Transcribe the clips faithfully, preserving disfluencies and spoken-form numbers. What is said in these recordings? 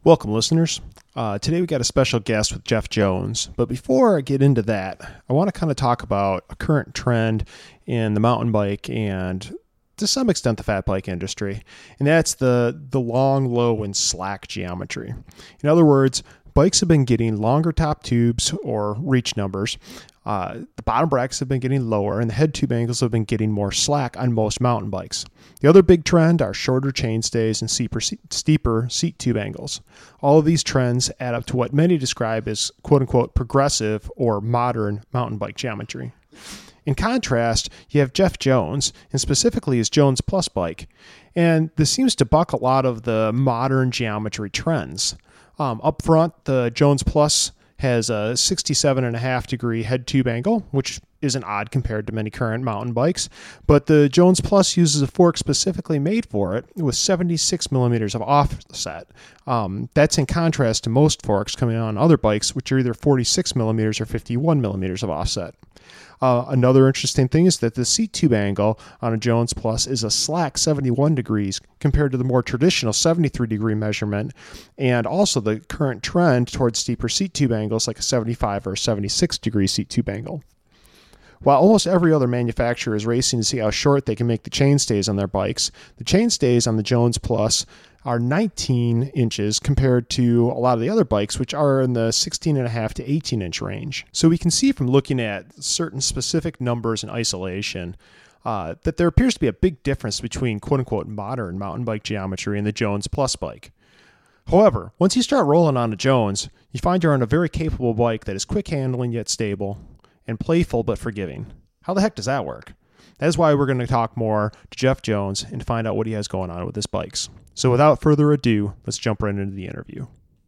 Welcome, listeners. Uh, today we got a special guest with Jeff Jones, but before I get into that, I want to kind of talk about a current trend in the mountain bike and to some extent the fat bike industry, and that's the, the long, low, and slack geometry. In other words, bikes have been getting longer top tubes or reach numbers. Uh, the bottom brackets have been getting lower, and the head tube angles have been getting more slack on most mountain bikes. The other big trend are shorter chainstays and steeper, steeper seat tube angles. All of these trends add up to what many describe as quote-unquote progressive or modern mountain bike geometry. In contrast, you have Jeff Jones, and specifically his Jones Plus bike, and this seems to buck a lot of the modern geometry trends. Um, up front, the Jones Plus has a sixty-seven and a half degree head tube angle, which isn't odd compared to many current mountain bikes, but the Jones Plus uses a fork specifically made for it with seventy-six millimeters of offset. Um, that's in contrast to most forks coming on other bikes, which are either forty-six millimeters or fifty-one millimeters of offset. Uh, another interesting thing is that the seat tube angle on a Jones Plus is a slack seventy-one degrees compared to the more traditional seventy-three degree measurement, and also the current trend towards steeper seat tube angles like a seventy-five or seventy-six degree seat tube angle. While almost every other manufacturer is racing to see how short they can make the chainstays on their bikes, the chainstays on the Jones Plus are nineteen inches compared to a lot of the other bikes, which are in the sixteen and a half to eighteen inch range. So we can see from looking at certain specific numbers in isolation uh, that there appears to be a big difference between quote-unquote modern mountain bike geometry and the Jones Plus bike. However, once you start rolling on a Jones, you find you're on a very capable bike that is quick handling yet stable and playful but forgiving. How the heck does that work? That is why we're going to talk more to Jeff Jones and find out what he has going on with his bikes. So without further ado, let's jump right into the interview.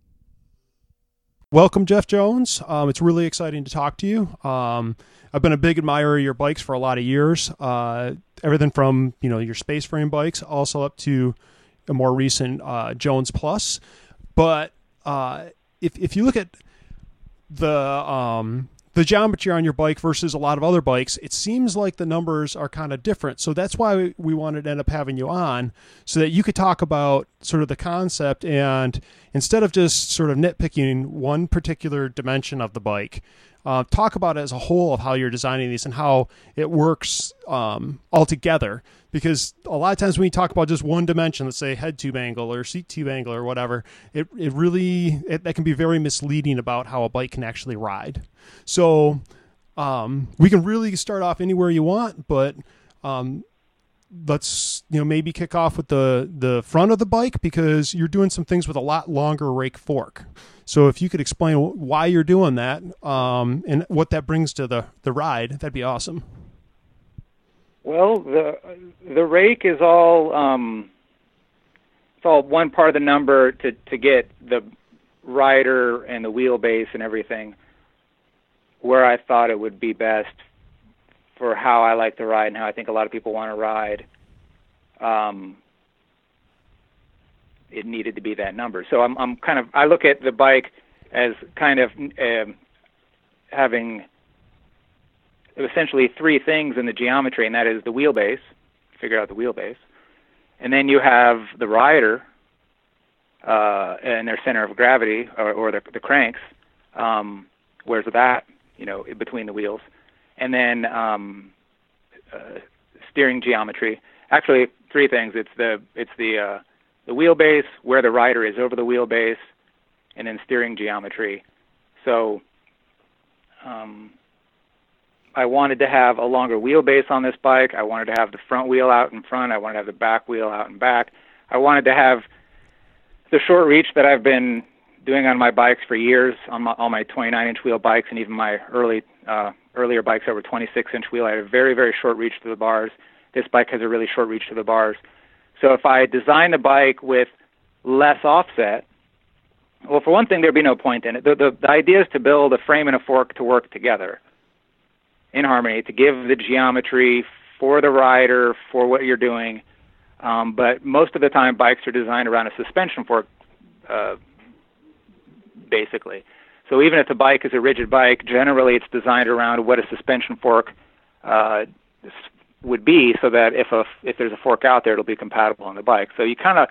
Welcome, Jeff Jones. Um, it's really exciting to talk to you. Um, I've been a big admirer of your bikes for a lot of years. Uh, everything from you know your space frame bikes, also up to a more recent uh, Jones Plus. But uh, if if you look at the um, the geometry on your bike versus a lot of other bikes, it seems like the numbers are kind of different. So that's why we wanted to end up having you on, so that you could talk about sort of the concept, and instead of just sort of nitpicking one particular dimension of the bike, uh, talk about it as a whole of how you're designing these and how it works um, all together. Because a lot of times when you talk about just one dimension, let's say head tube angle or seat tube angle or whatever, it, it really, it, that can be very misleading about how a bike can actually ride. So um, we can really start off anywhere you want, but um, let's you know maybe kick off with the, the front of the bike, because you're doing some things with a lot longer rake fork. So if you could explain why you're doing that um, and what that brings to the, the ride, that'd be awesome. Well, the the rake is all um, it's all one part of the number to, to get the rider and the wheelbase and everything where I thought it would be best for how I like to ride and how I think a lot of people want to ride. Um, it needed to be that number. So I'm I'm kind of I look at the bike as kind of uh, having essentially three things in the geometry, and that is the wheelbase, figure out the wheelbase, and then you have the rider uh, and their center of gravity, or, or the, the cranks, um, where's that, you know, in between the wheels, and then um, uh, steering geometry. Actually, three things. It's the it's the uh, the wheelbase, where the rider is over the wheelbase, and then steering geometry. So um, I wanted to have a longer wheelbase on this bike. I wanted to have the front wheel out in front. I wanted to have the back wheel out in back. I wanted to have the short reach that I've been doing on my bikes for years, on my, all my twenty-nine inch wheel bikes, and even my early uh, earlier bikes that were twenty-six inch wheel. I had a very, very short reach to the bars. This bike has a really short reach to the bars. So if I design the bike with less offset, well, for one thing, there'd be no point in it. The, the, the idea is to build a frame and a fork to work together in harmony, to give the geometry for the rider, for what you're doing. Um, but most of the time, bikes are designed around a suspension fork, uh, basically. So even if the bike is a rigid bike, generally it's designed around what a suspension fork uh, would be, so that if a if there's a fork out there, it'll be compatible on the bike. So you kind of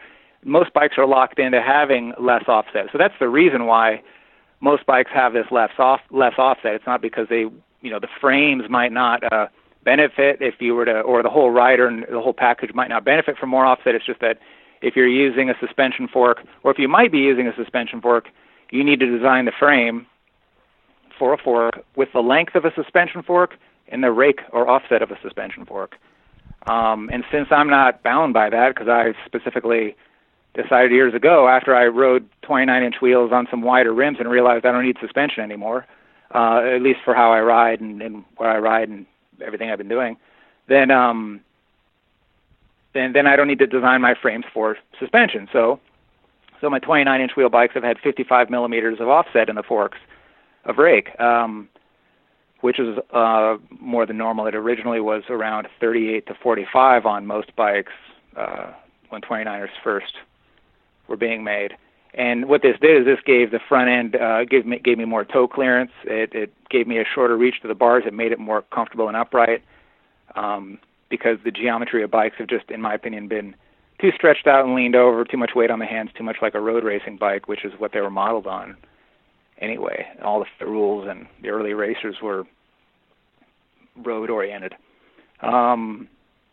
most bikes are locked into having less offset. So that's the reason why most bikes have this less off less offset. It's not because they, you know, the frames might not uh, benefit if you were to, or the whole rider and the whole package might not benefit from more offset. It's just that if you're using a suspension fork, or if you might be using a suspension fork, you need to design the frame for a fork with the length of a suspension fork and the rake or offset of a suspension fork. Um, and since I'm not bound by that, because I specifically decided years ago after I rode twenty-nine inch wheels on some wider rims and realized I don't need suspension anymore, uh, at least for how I ride and, and where I ride and everything I've been doing, then um, then then I don't need to design my frames for suspension. So so my twenty-nine inch wheel bikes have had fifty-five millimeters of offset in the forks of rake, um, which is uh, more than normal. It originally was around thirty-eight to forty-five on most bikes uh, when twenty-niners first were being made. And what this did is this gave the front end, uh, gave me gave me more toe clearance. It, it gave me a shorter reach to the bars. It made it more comfortable and upright um, because the geometry of bikes have just, in my opinion, been too stretched out and leaned over, too much weight on the hands, too much like a road racing bike, which is what they were modeled on anyway. All the fit rules and the early racers were road-oriented. Um,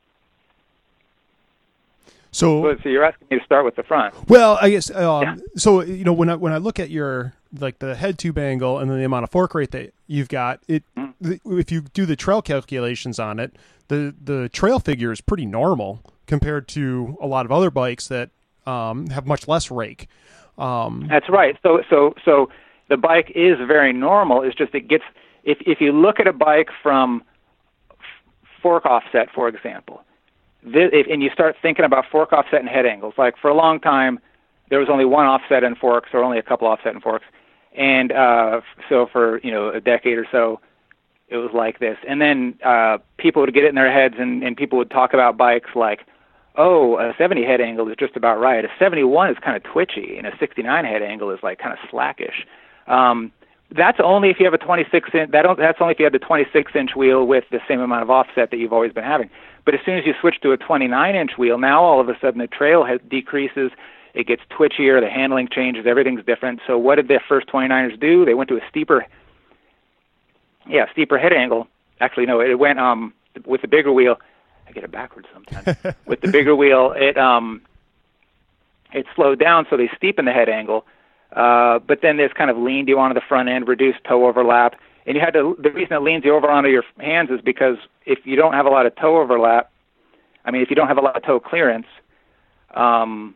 So, so you're asking me to start with the front. Well, I guess um, yeah. so. You know, when I when I look at your like the head tube angle and then the amount of fork rate that you've got, it mm. the, if you do the trail calculations on it, the the trail figure is pretty normal compared to a lot of other bikes that um, have much less rake. Um, That's right. So so so the bike is very normal. It's just it gets if if you look at a bike from fork offset, for example. This, if, and you start thinking about fork offset and head angles. Like for a long time, there was only one offset in forks, or only a couple offset in forks, and uh, so for you know a decade or so, it was like this. And then uh, people would get it in their heads, and, and people would talk about bikes like, oh, a seventy head angle is just about right. A seventy-one is kind of twitchy, and a sixty-nine head angle is like kind of slackish. Um, that's only if you have a twenty-six inch. That that's only if you have the twenty-six inch wheel with the same amount of offset that you've always been having. But as soon as you switch to a twenty-nine inch wheel, now all of a sudden the trail has decreases, it gets twitchier, the handling changes, everything's different. So what did the first twenty-niners do? They went to a steeper, yeah, steeper head angle. Actually, no, it went um with the bigger wheel. I get it backwards sometimes. With the bigger wheel, it um it slowed down, so they steepened the head angle. Uh, but then this kind of leaned you onto the front end, reduced toe overlap. And you had to, the reason it leans you over onto your hands is because if you don't have a lot of toe overlap, I mean, if you don't have a lot of toe clearance, um,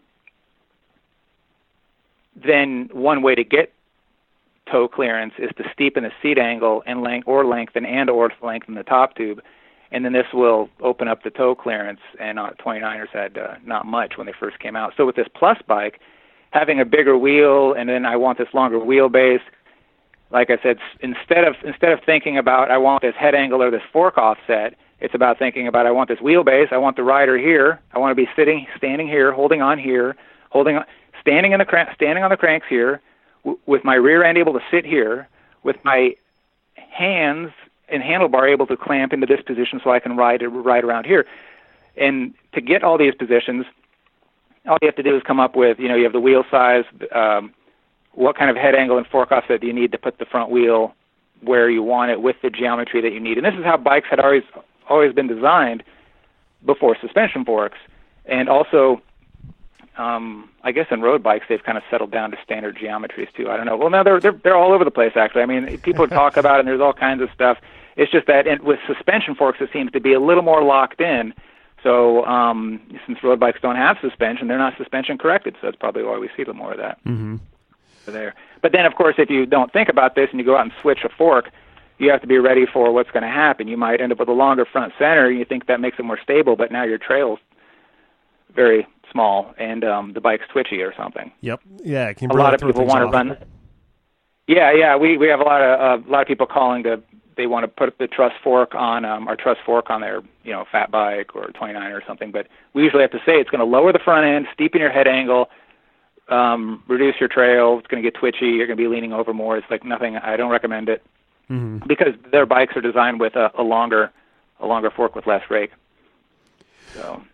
then one way to get toe clearance is to steepen the seat angle and length, or lengthen and or lengthen the top tube. And then this will open up the toe clearance, and uh, twenty-niners had uh, not much when they first came out. So with this Plus bike, having a bigger wheel, and then I want this longer wheelbase, like I said, instead of instead of thinking about I want this head angle or this fork offset, it's about thinking about I want this wheelbase, I want the rider here, I want to be sitting, standing here, holding on here, holding on, standing in the crank, standing on the cranks here, w- with my rear end able to sit here, with my hands and handlebar able to clamp into this position so I can ride ride around here. And to get all these positions, all you have to do is come up with, you know, you have the wheel size. Um, what kind of head angle and fork offset do you need to put the front wheel where you want it with the geometry that you need? And this is how bikes had always always been designed before suspension forks. And also, um, I guess in road bikes, they've kind of settled down to standard geometries too. I don't know. Well, no, they're, they're, they're all over the place, actually. I mean, people talk about it, and there's all kinds of stuff. It's just that in, with suspension forks, it seems to be a little more locked in. So um, since road bikes don't have suspension, they're not suspension corrected. So that's probably why we see a little more of that. Mm-hmm. There. But then, of course, if you don't think about this and you go out and switch a fork, you have to be ready for what's going to happen. You might end up with a longer front center. You think that makes it more stable, but now your trail's very small and um, the bike's twitchy or something. Yep. Yeah. It can a lot of people want to run. Yeah, yeah. We we have a lot of uh, a lot of people calling to. They want to put the truss fork on um, our truss fork on their you know fat bike or twenty-nine or something. But we usually have to say it's going to lower the front end, steepen your head angle. Um, reduce your trail. It's going to get twitchy. You're going to be leaning over more. It's like nothing. I don't recommend it mm-hmm. because their bikes are designed with a, a longer, a longer fork with less rake. So,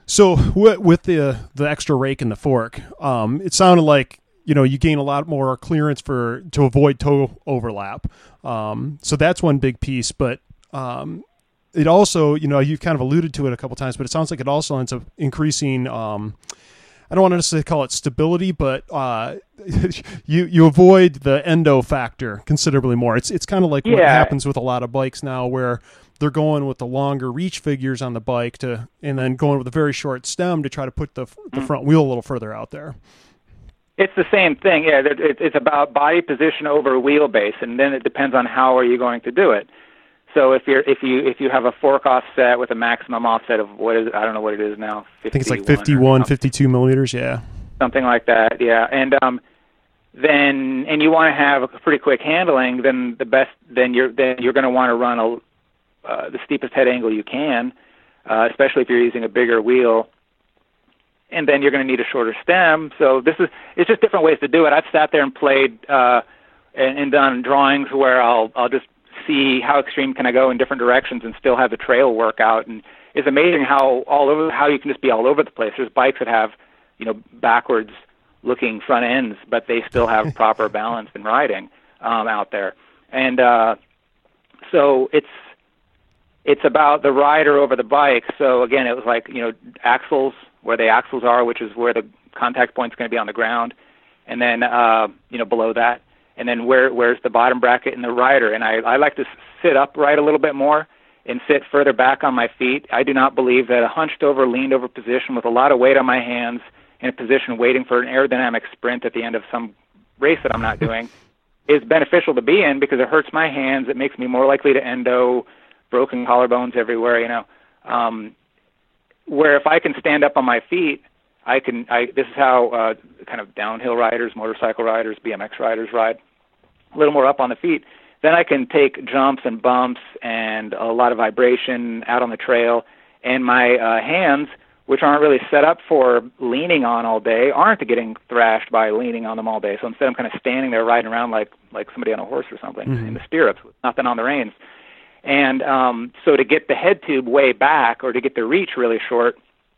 So w- with the the extra rake and the fork, um, it sounded like you know you gain a lot more clearance for to avoid toe overlap. Um, so that's one big piece, but um, it also, you know, you've kind of alluded to it a couple times, but it sounds like it also ends up increasing. Um, I don't want to necessarily call it stability, but uh, you you avoid the endo factor considerably more. It's it's kind of like yeah. what happens with a lot of bikes now, where they're going with the longer reach figures on the bike to, and then going with a very short stem to try to put the the front wheel a little further out there. It's the same thing. Yeah, it's about body position over wheelbase, and then it depends on how are you going to do it. So if you're if you if you have a fork offset with a maximum offset of what is it, I don't know what it is now. I think it's like fifty-one, fifty-two millimeters. Yeah, something like that. Yeah, and um, then and you want to have a pretty quick handling. Then the best. Then you're then you're going to want to run a uh, the steepest head angle you can, uh, especially if you're using a bigger wheel. And then you're going to need a shorter stem. So this is it's just different ways to do it. I've sat there and played uh, and, and done drawings where I'll I'll just see how extreme can I go in different directions and still have the trail work out. And it's amazing how all over how you can just be all over the place. There's bikes that have, you know, backwards looking front ends, but they still have proper balance in riding um, out there. And uh, so it's it's about the rider over the bike. So again, it was like, you know, axles, where the axles are, which is where the contact point's going to be on the ground, and then uh, you know below that, and then where where's the bottom bracket and the rider. And I, I like to sit upright a little bit more and sit further back on my feet. I do not believe that a hunched over, leaned over position with a lot of weight on my hands in a position waiting for an aerodynamic sprint at the end of some race that I'm not doing is beneficial to be in, because it hurts my hands. It makes me more likely to endo, broken collarbones everywhere, you know. Um, Where if I can stand up on my feet, I can. I this is how uh, kind of downhill riders, motorcycle riders, B M X riders ride, a little more up on the feet. Then I can take jumps and bumps and a lot of vibration out on the trail, and my uh, hands, which aren't really set up for leaning on all day, aren't getting thrashed by leaning on them all day. So instead, I'm kind of standing there riding around like like somebody on a horse or something mm-hmm. in the stirrups, with nothing on the reins. And um, so to get the head tube way back, or to get the reach really short,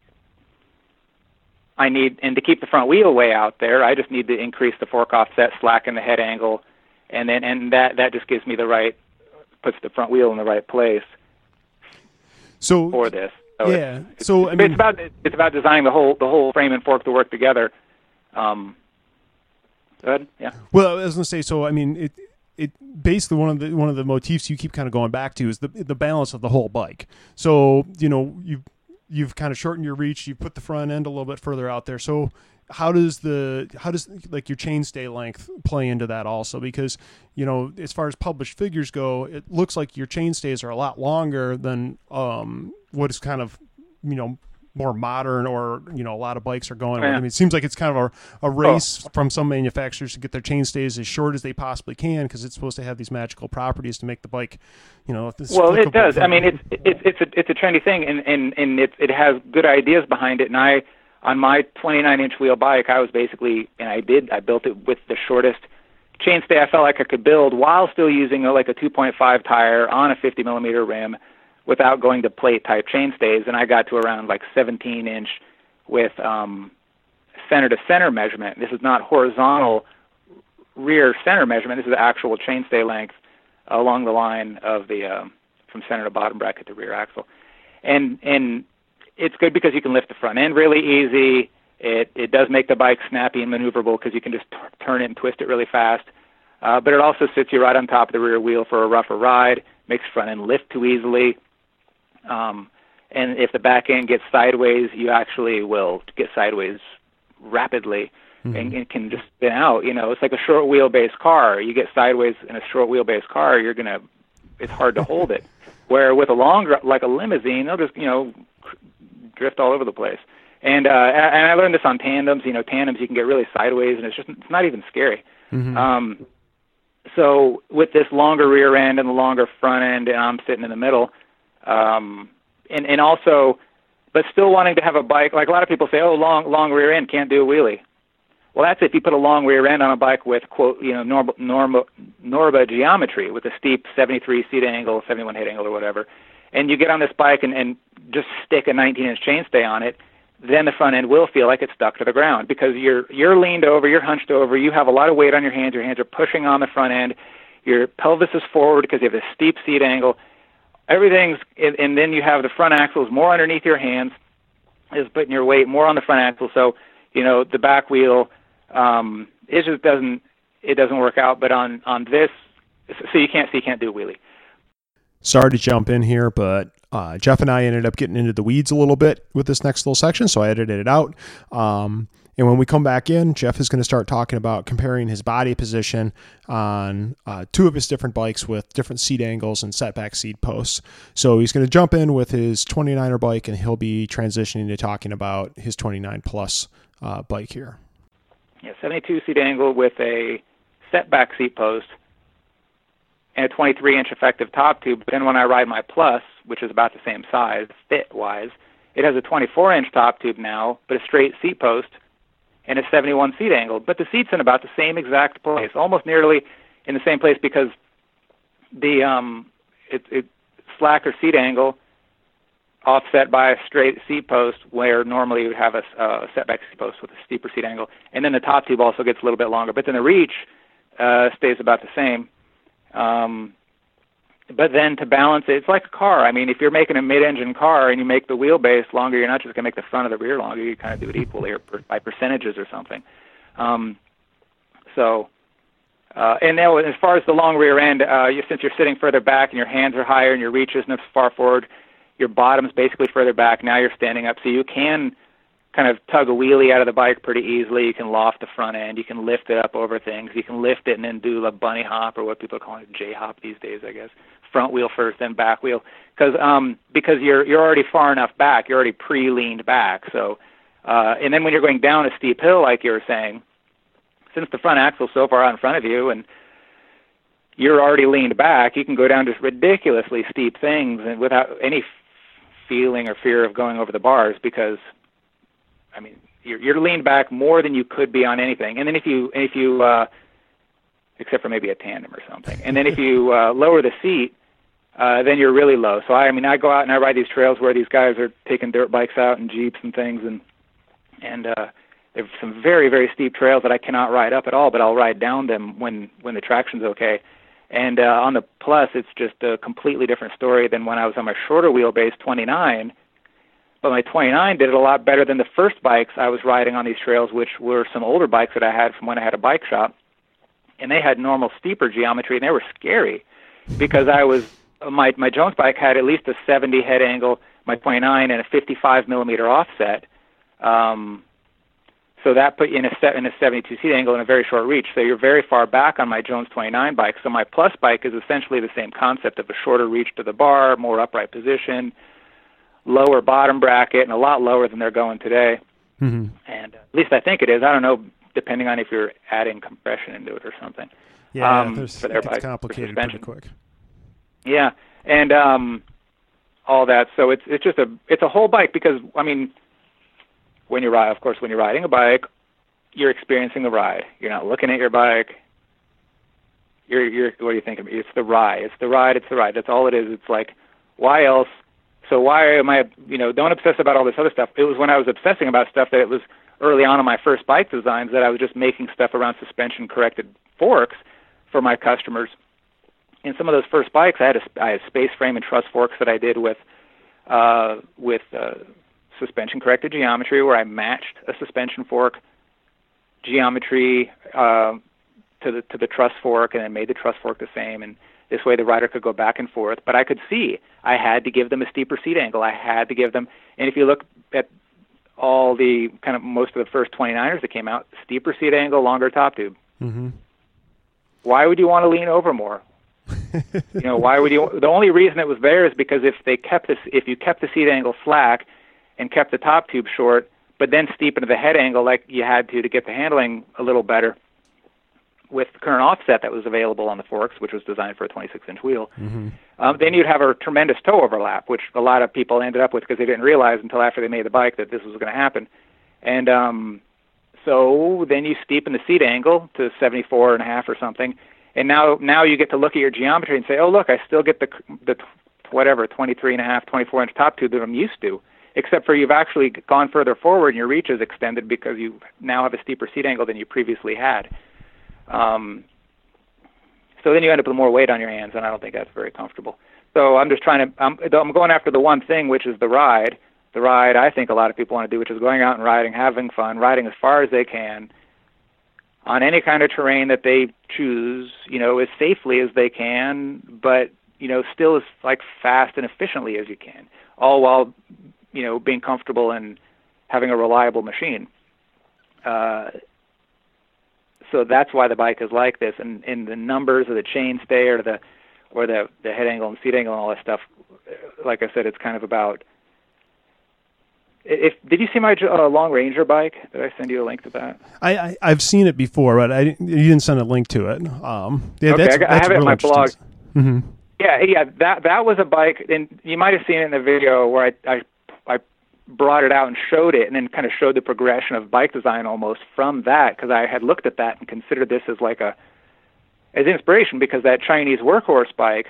I need, and to keep the front wheel way out there, I just need to increase the fork offset, slacken the head angle, and then and that, that just gives me the right, puts the front wheel in the right place. So for this, so yeah. It's, so it's, I mean, it's about it's about designing the whole the whole frame and fork to work together. Um, good, yeah. Well, I was going to say, so I mean it. It basically one of the one of the motifs you keep kind of going back to is the the balance of the whole bike. So you know you've you've kind of shortened your reach. You put the front end a little bit further out there. So how does the how does like your chainstay length play into that also? Because you know as far as published figures go, it looks like your chainstays are a lot longer than um, what is kind of you know. more modern, or you know a lot of bikes are going. Yeah. I mean, it seems like it's kind of a, a race oh. from some manufacturers to get their chainstays as short as they possibly can, because it's supposed to have these magical properties to make the bike, you know. Well, it does. I mean, it's it's it's a it's a trendy thing, and and and it it has good ideas behind it. And I, on my twenty-nine inch wheel bike, I was basically, and I did, I built it with the shortest chainstay I felt like I could build, while still using a, like a two point five tire on a fifty millimeter rim, without going to plate type chainstays, and I got to around like seventeen inch with um, center to center measurement. This is not horizontal rear center measurement. This is the actual chainstay length along the line of the uh, from center to bottom bracket to rear axle, and and it's good because you can lift the front end really easy. It it does make the bike snappy and maneuverable because you can just t- turn it and twist it really fast. Uh, but it also sits you right on top of the rear wheel for a rougher ride. Makes the front end lift too easily. Um, and if the back end gets sideways, you actually will get sideways rapidly mm-hmm. and, and can just spin out. You know, it's like a short wheelbase car. You get sideways in a short wheelbase car, you're gonna. It's hard to hold it. Where with a longer, like a limousine, they'll just you know drift all over the place. And uh, and I learned this on tandems. You know, tandems you can get really sideways, and it's just it's not even scary. Mm-hmm. Um, so with this longer rear end and the longer front end, and I'm sitting in the middle. Um, and, and also, but still wanting to have a bike, like a lot of people say, oh, long, long rear end, can't do a wheelie. Well, that's if you put a long rear end on a bike with, quote, you know, normal, normal, Norba geometry with a steep seventy-three seat angle, seventy-one head angle or whatever, and you get on this bike and, and just stick a nineteen inch chainstay on it, then the front end will feel like it's stuck to the ground because you're you're leaned over, you're hunched over, you have a lot of weight on your hands, your hands are pushing on the front end, your pelvis is forward because you have a steep seat angle. Everything's, and then you have the front axles more underneath your hands, is putting your weight more on the front axle. So, you know, the back wheel, um, it just doesn't, it doesn't work out. But on, on this, so you can't, so you can't do a wheelie. Sorry to jump in here, but uh, Jeff and I ended up getting into the weeds a little bit with this next little section, so I edited it out. Um, and when we come back in, Jeff is going to start talking about comparing his body position on uh, two of his different bikes with different seat angles and setback seat posts. So he's going to jump in with his twenty-niner bike, and he'll be transitioning to talking about his twenty-nine plus uh, bike here. Yeah, seventy-two seat angle with a setback seat post and a twenty-three inch effective top tube. But then when I ride my Plus, which is about the same size fit-wise, it has a twenty-four inch top tube now, but a straight seat post and a seventy-one seat angle. But the seat's in about the same exact place, almost nearly in the same place because the um, it, it slacker seat angle offset by a straight seat post where normally you would have a uh, setback seat post with a steeper seat angle. And then the top tube also gets a little bit longer, but then the reach uh, stays about the same. Um, but then to balance it, it's like a car. I mean, if you're making a mid-engine car and you make the wheelbase longer, you're not just going to make the front of the rear longer. You kind of do it equally or per, by percentages or something. Um, so, uh, and now as far as the long rear end, uh, you, since you're sitting further back and your hands are higher and your reach isn't as far forward, your bottom's basically further back. Now you're standing up, so you can kind of tug a wheelie out of the bike pretty easily. You can loft the front end. You can lift it up over things. You can lift it and then do a bunny hop, or what people are calling a J-hop these days, I guess. Front wheel first, then back wheel, because um, because you're you're already far enough back. You're already pre-leaned back. So, uh, and then when you're going down a steep hill, like you were saying, since the front axle's so far out in front of you and you're already leaned back, you can go down just ridiculously steep things and without any feeling or fear of going over the bars because, I mean, you're, you're leaned back more than you could be on anything. And then if you, if you, uh, except for maybe a tandem or something, and then if you uh, lower the seat, uh, then you're really low. So I, I mean, I go out and I ride these trails where these guys are taking dirt bikes out and Jeeps and things, and and uh, there's some very very steep trails that I cannot ride up at all, but I'll ride down them when when the traction's okay. And uh, on the Plus, it's just a completely different story than when I was on my shorter wheelbase twenty-nine. But my twenty-nine did it a lot better than the first bikes I was riding on these trails, which were some older bikes that I had from when I had a bike shop. And they had normal steeper geometry, and they were scary because I was my my Jones bike had at least a seventy head angle, my twenty-nine, and a fifty-five millimeter offset. Um, so that put you in a set in a seventy-two seat angle and a very short reach. So you're very far back on my Jones twenty-nine bike. So my Plus bike is essentially the same concept of a shorter reach to the bar, more upright position, lower bottom bracket, and a lot lower than they're going today. Mm-hmm. And at least I think it is. I don't know, depending on if you're adding compression into it or something. Yeah, um, for their bike, complicated pretty quick. Yeah, and um, all that. So it's it's just a it's a whole bike because I mean, when you ride, of course, when you're riding a bike, you're experiencing the ride. You're not looking at your bike. You're you're what are you thinking? It's the ride. It's the ride. It's the ride. That's all it is. It's like, why else? So why am I? You know, don't obsess about all this other stuff. It was when I was obsessing about stuff that it was early on in my first bike designs that I was just making stuff around suspension-corrected forks for my customers. In some of those first bikes, I had a, I had space frame and truss forks that I did with uh, with uh, suspension-corrected geometry, where I matched a suspension fork geometry uh, to the to the truss fork, and then made the truss fork the same. And this way, the rider could go back and forth. But I could see I had to give them a steeper seat angle. I had to give them, and if you look at all the kind of most of the first twenty-niners that came out, steeper seat angle, longer top tube. Mm-hmm. Why would you want to lean over more? You know, why would you? The only reason it was there is because if they kept this, if you kept the seat angle slack and kept the top tube short, but then steepened the head angle like you had to to get the handling a little better with the current offset that was available on the forks, which was designed for a twenty-six inch wheel, mm-hmm. um, then you'd have a tremendous toe overlap, which a lot of people ended up with because they didn't realize until after they made the bike that this was going to happen. And um, so then you steepen the seat angle to seventy-four and a half or something, and now now you get to look at your geometry and say, oh, look, I still get the the whatever twenty-three and a half, twenty-four inch top tube that I'm used to. except for you've actually gone further forward and your reach is extended because you now have a steeper seat angle than you previously had. Um, so then you end up with more weight on your hands, and I don't think that's very comfortable. So I'm just trying to, I'm, I'm going after the one thing, which is the ride. The ride I think a lot of people want to do, which is going out and riding, having fun, riding as far as they can on any kind of terrain that they choose, you know, as safely as they can, but, you know, still as like fast and efficiently as you can, all while, you know, being comfortable and having a reliable machine. Uh, so that's why the bike is like this, and, and the numbers of the chainstay or the or the, the head angle and seat angle and all that stuff, like I said, it's kind of about. If did you see my uh, Long Ranger bike? Did I send you a link to that? I, I I've seen it before, but I didn't, you didn't send a link to it. Um, yeah, okay, that's, I, got, that's I have it on my blog. Mm-hmm. Yeah, yeah, that that was a bike, and you might have seen it in the video where I I I brought it out and showed it, and then kind of showed the progression of bike design almost from that, because I had looked at that and considered this as like a as inspiration, because that Chinese workhorse bike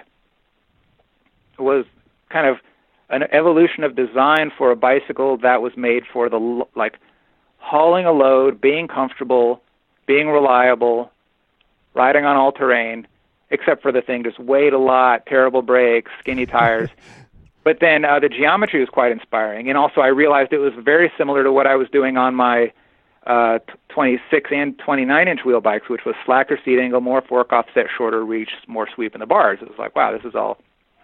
was kind of an evolution of design for a bicycle that was made for the like hauling a load, being comfortable, being reliable, riding on all terrain, except for the thing just weighed a lot, terrible brakes, skinny tires. But then uh, the geometry was quite inspiring, and also I realized it was very similar to what I was doing on my uh, twenty-six and twenty-nine inch wheel bikes, which was slacker seat angle, more fork offset, shorter reach, more sweep in the bars. It was like, wow, this is all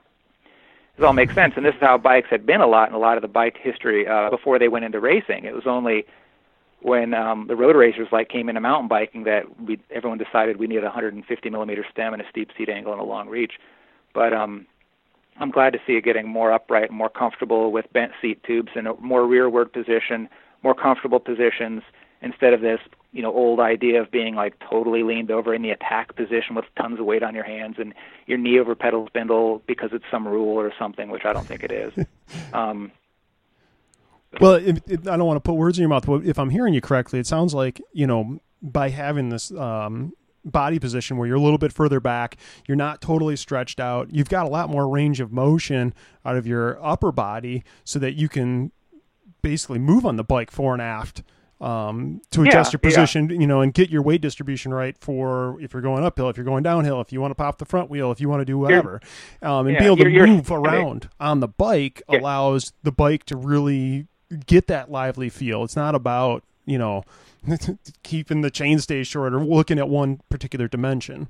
This all makes sense, and this is how bikes had been a lot in a lot of the bike history uh, before they went into racing. It was only when um, the road racers like came into mountain biking that we everyone decided we needed a one hundred fifty millimeter stem and a steep seat angle and a long reach. But um, I'm glad to see it getting more upright and more comfortable with bent seat tubes and a more rearward position, more comfortable positions instead of this, you know, old idea of being like totally leaned over in the attack position with tons of weight on your hands and your knee over pedal spindle because it's some rule or something, which I don't think it is. Um, well, it, it, I don't want to put words in your mouth, but if I'm hearing you correctly, it sounds like, you know, by having this um, body position where you're a little bit further back, you're not totally stretched out, you've got a lot more range of motion out of your upper body so that you can basically move on the bike fore and aft. Um, to adjust yeah, your position, yeah. you know, and get your weight distribution right for if you're going uphill, if you're going downhill, if you want to pop the front wheel, if you want to do whatever. Um, and yeah, be able to you're, you're, move around on the bike yeah. allows the bike to really get that lively feel. It's not about, you know, keeping the chainstay short or looking at one particular dimension.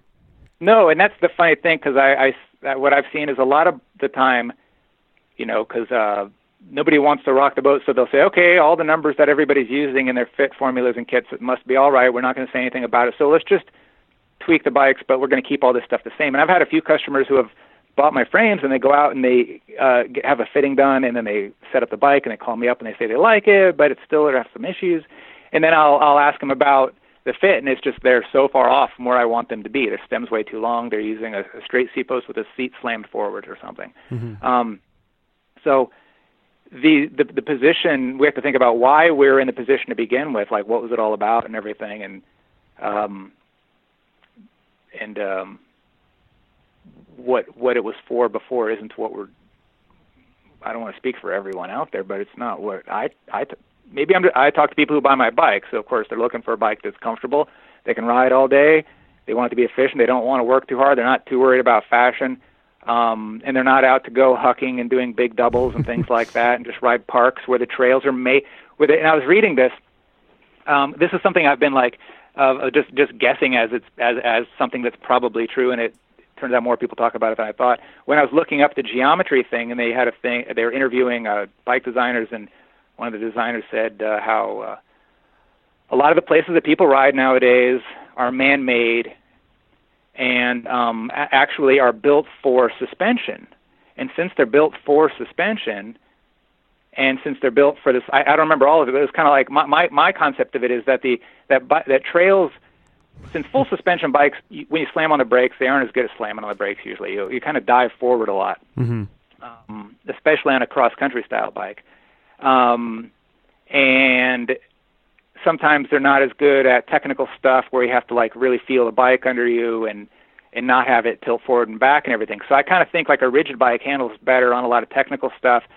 No, and that's the funny thing, because I, I, what I've seen is a lot of the time, you know, because uh, nobody wants to rock the boat, so they'll say, okay, all the numbers that everybody's using in their fit formulas and kits, it must be all right. We're not going to say anything about it. So let's just tweak the bikes, but we're going to keep all this stuff the same. And I've had a few customers who have bought my frames, and they go out and they uh, get, have a fitting done, and then they set up the bike, and they call me up, and they say they like it, but it still has some issues. And then I'll, I'll ask them about the fit, and it's just they're so far off from where I want them to be. Their stem's way too long. They're using a, a straight seat post with a seat slammed forward or something. Mm-hmm. Um, so... The, the the position, we have to think about why we're in the position to begin with, like what was it all about and everything, and um, and um, what what it was for before isn't what we're. I don't want to speak for everyone out there, but it's not what I I maybe I'm I talk to people who buy my bike, so of course they're looking for a bike that's comfortable, they can ride all day, they want it to be efficient, they don't want to work too hard, they're not too worried about fashion. Um, and they're not out to go hucking and doing big doubles and things like that, and just ride parks where the trails are made with it. And I was reading this. Um, this is something I've been like uh, just just guessing as it's as as something that's probably true, and it turns out more people talk about it than I thought. When I was looking up the geometry thing, and they had a thing, they were interviewing uh, bike designers, and one of the designers said uh, how uh, a lot of the places that people ride nowadays are man-made. And um, a- actually are built for suspension. And since they're built for suspension, and since they're built for this, I, I don't remember all of it, but it was kind of like my, my, my concept of it is that the that that trails, since full suspension bikes, you, when you slam on the brakes, they aren't as good as slamming on the brakes usually. You, you kind of dive forward a lot, mm-hmm. um, especially on a cross-country style bike. Um, and sometimes they're not as good at technical stuff where you have to like really feel the bike under you and, and not have it tilt forward and back and everything. So I kind of think like a rigid bike handles better on a lot of technical stuff.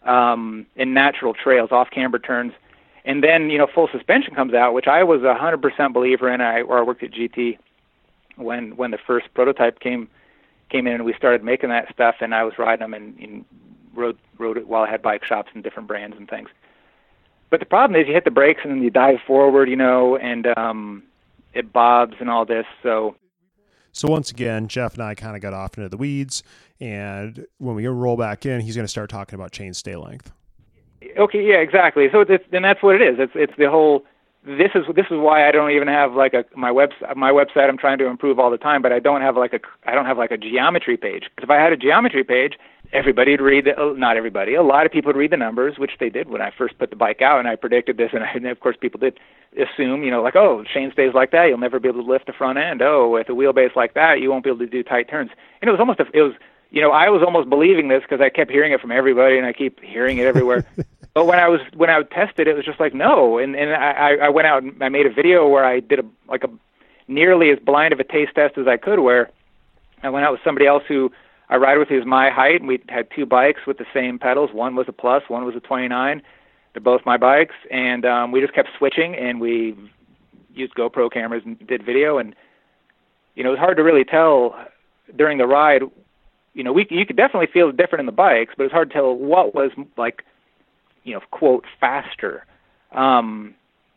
um, in natural trails, off camber turns. And then, you know, full suspension comes out, which I was a one hundred percent believer in. I, or I worked at G T when when the first prototype came came in and we started making that stuff, and I was riding them and, and rode, rode it while I had bike shops and different brands and things. But the problem is you hit the brakes and then you dive forward, you know, and um, it bobs and all this. So so once again, Jeff and I kind of got off into the weeds, and when we roll back in, he's going to start talking about chain stay length. Okay, yeah, exactly. So it's, and that's what it is. It's it's the whole. This is this is why I don't even have like a my website. My website I'm trying to improve all the time, but I don't have like a I don't have like a geometry page. Because if I had a geometry page, everybody'd read the, not everybody, a lot of people would read the numbers, which they did when I first put the bike out, and I predicted this, and, I, and of course people did assume, you know, like, oh, chain stays like that, you'll never be able to lift the front end. Oh, with a wheelbase like that, you won't be able to do tight turns. And it was almost a, it was you know I was almost believing this because I kept hearing it from everybody, and I keep hearing it everywhere. But when I was when I would test it, it was just like no, and and I, I went out and I made a video where I did a like a nearly as blind of a taste test as I could, where I went out with somebody else who I ride with who's my height, and we had two bikes with the same pedals. One was a plus, one was a twenty-nine. They're both my bikes, and um, we just kept switching, and we used GoPro cameras and did video, and you know it was hard to really tell during the ride. You know, we you could definitely feel it different in the bikes, but it's hard to tell what was like. You know, quote, faster. Um,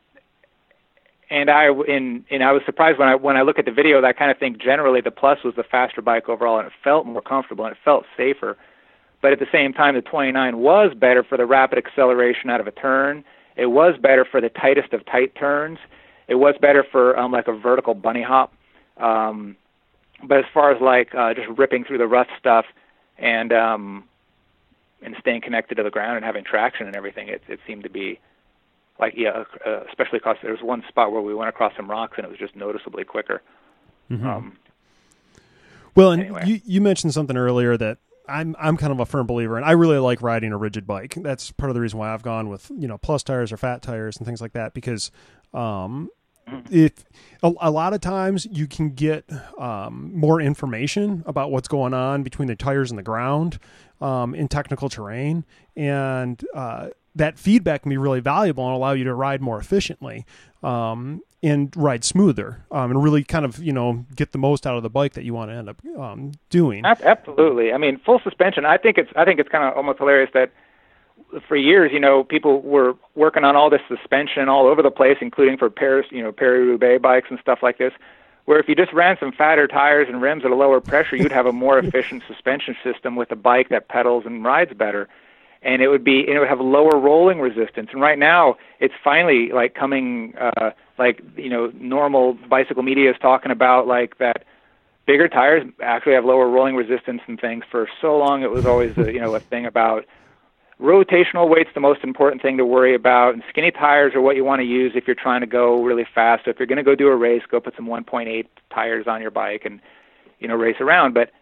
and I and, and I was surprised when I when I look at the video that I kind of think generally the Plus was the faster bike overall, and it felt more comfortable and it felt safer. But at the same time, the twenty-nine was better for the rapid acceleration out of a turn. It was better for the tightest of tight turns. It was better for um, like a vertical bunny hop. Um, but as far as like uh, just ripping through the rough stuff and um, and staying connected to the ground and having traction and everything, it, it seemed to be like, yeah, uh, especially across, there was one spot where we went across some rocks and it was just noticeably quicker. Mm-hmm. Um, well, and anyway. you, you mentioned something earlier that I'm I'm kind of a firm believer in. I really like riding a rigid bike. That's part of the reason why I've gone with, you know, plus tires or fat tires and things like that, because um, if a, a lot of times you can get um, more information about what's going on between the tires and the ground um, in technical terrain, and uh, that feedback can be really valuable and allow you to ride more efficiently um, and ride smoother um, and really kind of, you know, get the most out of the bike that you want to end up um, doing. Absolutely. I mean, full suspension. I think it's I think it's kind of almost hilarious that for years, you know, people were working on all this suspension all over the place, including for Paris, you know, Paris-Roubaix bikes and stuff like this, where if you just ran some fatter tires and rims at a lower pressure, you'd have a more efficient suspension system with a bike that pedals and rides better. And it would be, and it would have lower rolling resistance. And right now, it's finally like coming, uh, like, you know, normal bicycle media is talking about like that bigger tires actually have lower rolling resistance and things. For so long, it was always, a, you know, a thing about rotational weight's the most important thing to worry about, and skinny tires are what you want to use if you're trying to go really fast. So if you're going to go do a race, go put some one point eight tires on your bike and, you know, race around. But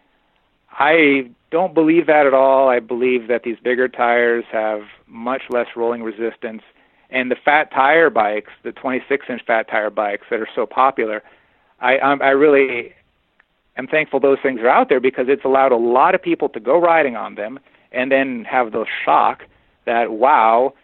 I don't believe that at all. I believe that these bigger tires have much less rolling resistance, and the fat tire bikes, the twenty-six inch fat tire bikes that are so popular, I, I'm, I really am thankful those things are out there, because it's allowed a lot of people to go riding on them and then have the shock that, wow,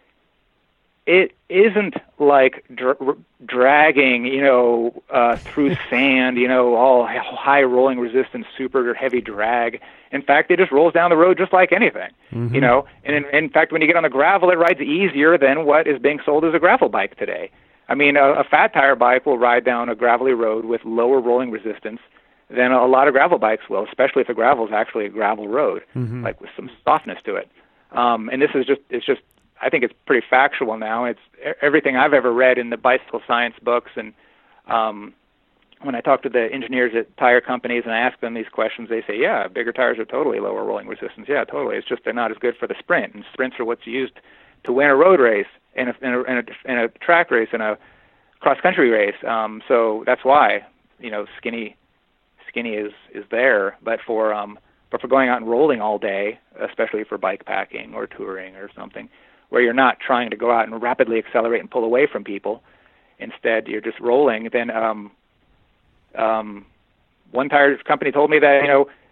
it isn't like dr- dragging, you know, uh, through sand, you know, all high rolling resistance, super heavy drag. In fact, it just rolls down the road just like anything, mm-hmm. you know. And in, in fact, when you get on the gravel, it rides easier than what is being sold as a gravel bike today. I mean, a, a fat tire bike will ride down a gravelly road with lower rolling resistance than a lot of gravel bikes will, especially if the gravel is actually a gravel road, mm-hmm. like with some softness to it. Um, and this is just, it's just, I think it's pretty factual now. It's everything I've ever read in the bicycle science books. And um, when I talk to the engineers at tire companies and I ask them these questions, they say, yeah, bigger tires are totally lower rolling resistance. Yeah, totally. It's just they're not as good for the sprint. And sprints are what's used to win a road race and a, and a, and a, and a track race and a cross-country race. Um, so that's why, you know, skinny skinny is, is there. But for um, but for going out and rolling all day, especially for bike packing or touring or something, where you're not trying to go out and rapidly accelerate and pull away from people, instead you're just rolling, then um, um, one tire company told me that, you know,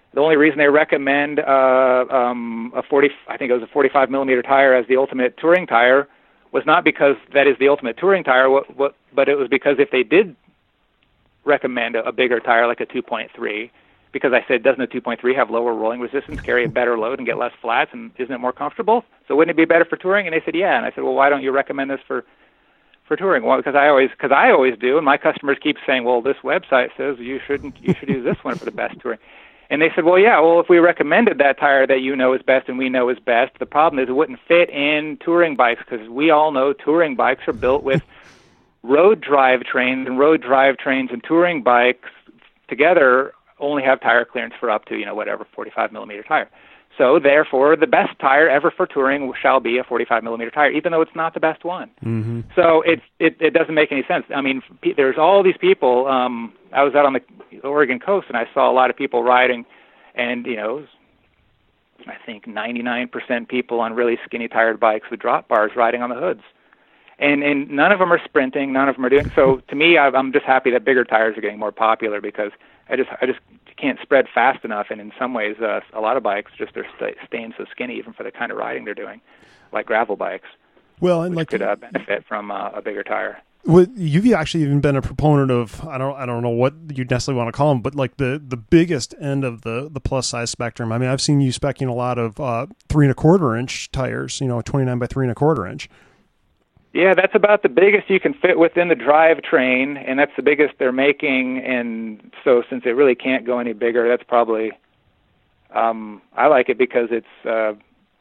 the only reason they recommend uh, um, a forty, I think it was a forty-five millimeter tire as the ultimate touring tire, was not because that is the ultimate touring tire, what, what, but it was because if they did recommend a, a bigger tire like a two point three, because I said, doesn't a two point three have lower rolling resistance, carry a better load, and get less flats, and isn't it more comfortable? So wouldn't it be better for touring? And they said, yeah. And I said, well, why don't you recommend this for for touring? Well, because I always, because I always do, and my customers keep saying, well, this website says you shouldn't, you should use this one for the best touring. And they said, well, yeah, well, if we recommended that tire that you know is best and we know is best, the problem is it wouldn't fit in touring bikes, because we all know touring bikes are built with road drive trains, and road drive trains and touring bikes together only have tire clearance for up to, you know, whatever, forty-five millimeter tire. So therefore, the best tire ever for touring shall be a forty-five millimeter tire, even though it's not the best one. Mm-hmm. So it's, it, it doesn't make any sense. I mean, there's all these people. Um, I was out on the Oregon coast, and I saw a lot of people riding, and, you know, I think ninety-nine percent people on really skinny tired bikes with drop bars riding on the hoods. And and none of them are sprinting, none of them are doing. So to me, I, I'm just happy that bigger tires are getting more popular, because I just I just can't spread fast enough. And in some ways, uh, a lot of bikes just are st- staying so skinny, even for the kind of riding they're doing, like gravel bikes. Well, and which like could uh, benefit from uh, a bigger tire. Well, you've actually even been a proponent of, I don't I don't know what you necessarily want to call them, but like the, the biggest end of the, the plus size spectrum. I mean, I've seen you speccing a lot of uh, three and a quarter inch tires, you know, twenty-nine by three and a quarter inch. Yeah, that's about the biggest you can fit within the drivetrain, and that's the biggest they're making. And so since it really can't go any bigger, that's probably, um, I like it because it's uh,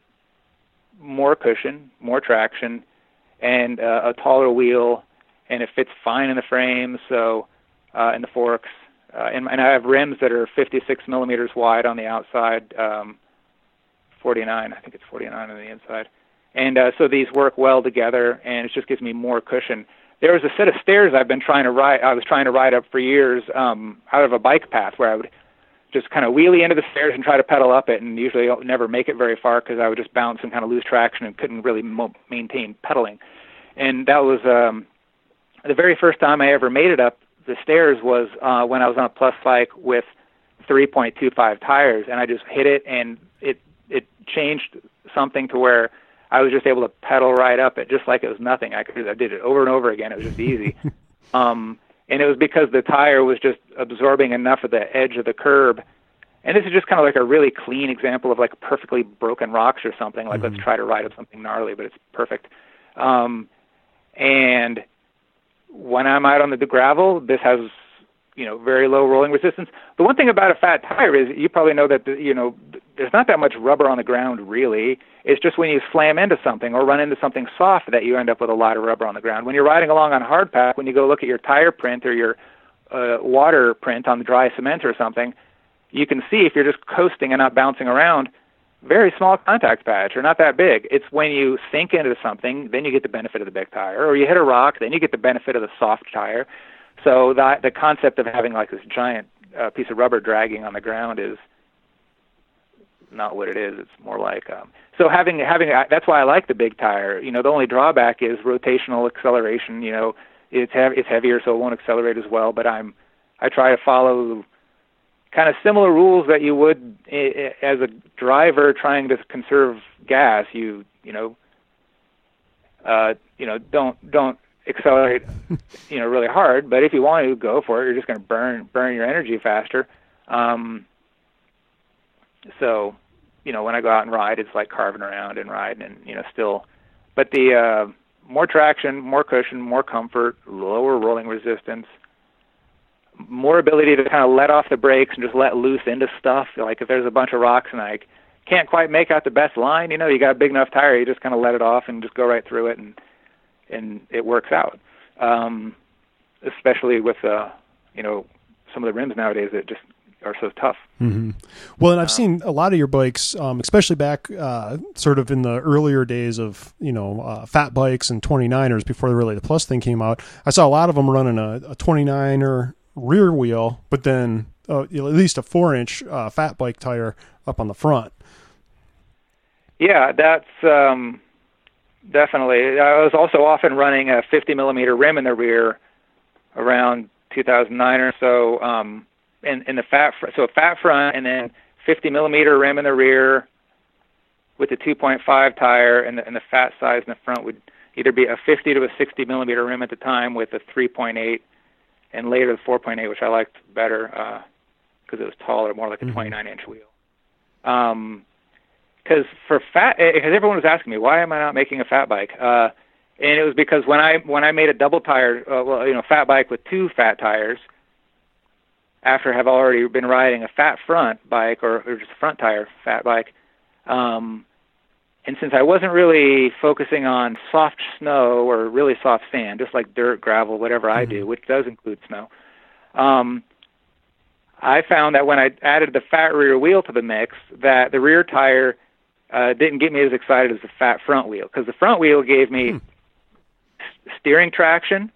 more cushion, more traction, and uh, a taller wheel, and it fits fine in the frame, so uh, in the forks. Uh, and, and I have rims that are fifty-six millimeters wide on the outside, um, forty-nine, I think it's forty-nine on the inside. And uh, so these work well together, and it just gives me more cushion. There was a set of stairs I've been trying to ride, I was trying to ride up for years um, out of a bike path, where I would just kind of wheelie into the stairs and try to pedal up it, and usually I'll never make it very far because I would just bounce and kind of lose traction and couldn't really mo- maintain pedaling. And that was um, the very first time I ever made it up the stairs was uh, when I was on a plus bike with three point two five tires, and I just hit it, and it it changed something to where I was just able to pedal right up it just like it was nothing. I could I did it over and over again. It was just easy. um, and it was because the tire was just absorbing enough of the edge of the curb. And this is just kind of like a really clean example of like perfectly broken rocks or something. Like, mm-hmm. Let's try to ride up something gnarly, but it's perfect. Um, and when I'm out on the gravel, this has, you know, very low rolling resistance. The one thing about a fat tire is you probably know that, you know, there's not that much rubber on the ground, really. It's just when you slam into something or run into something soft that you end up with a lot of rubber on the ground. When you're riding along on hard pack, when you go look at your tire print or your uh, water print on the dry cement or something, you can see if you're just coasting and not bouncing around, very small contact patch, or not that big. It's when you sink into something, then you get the benefit of the big tire, or you hit a rock, then you get the benefit of the soft tire. So the, the concept of having like this giant uh, piece of rubber dragging on the ground is not what it is. It's more like um, so having having that's why I like the big tire. You know, the only drawback is rotational acceleration. You know, it's hev- it's heavier, so it won't accelerate as well. But I'm I try to follow kind of similar rules that you would as a driver trying to conserve gas. You you know uh, you know don't don't accelerate you know really hard, but if you want to, go for it. You're just going to burn burn your energy faster. Um, so you know when I go out and ride, it's like carving around and riding, and you know still, but the uh, more traction, more cushion, more comfort, lower rolling resistance, more ability to kind of let off the brakes and just let loose into stuff. Like if there's a bunch of rocks and I can't quite make out the best line, you know, you got a big enough tire, you just kind of let it off and just go right through it, and and it works out. Um, especially with, uh, you know, some of the rims nowadays that just are so tough. Mm-hmm. Well, and I've um, seen a lot of your bikes, um, especially back uh, sort of in the earlier days of, you know, uh, fat bikes and twenty-niners before really the Plus thing came out. I saw a lot of them running a, a twenty-niner rear wheel, but then uh, you know, at least a four inch uh, fat bike tire up on the front. Yeah, that's um, definitely. I was also often running a fifty millimeter rim in the rear around two thousand nine or so, um, in, in the fat fr- so a fat front and then fifty millimeter rim in the rear with the two point five tire, and the, and the fat size in the front would either be a fifty to a sixty millimeter rim at the time with a three point eight, and later the four point eight, which I liked better because uh, it was taller, more like a twenty-nine inch wheel. Um, because for fat, because everyone was asking me, why am I not making a fat bike? Uh, and it was because when I when I made a double tire, uh, well, you know, fat bike with two fat tires, after have already been riding a fat front bike or, or just a front tire fat bike, um, and since I wasn't really focusing on soft snow or really soft sand, just like dirt, gravel, whatever mm-hmm. I do, which does include snow, um, I found that when I added the fat rear wheel to the mix, that the rear tire uh, didn't get me as excited as the fat front wheel, because the front wheel gave me hmm. steering traction,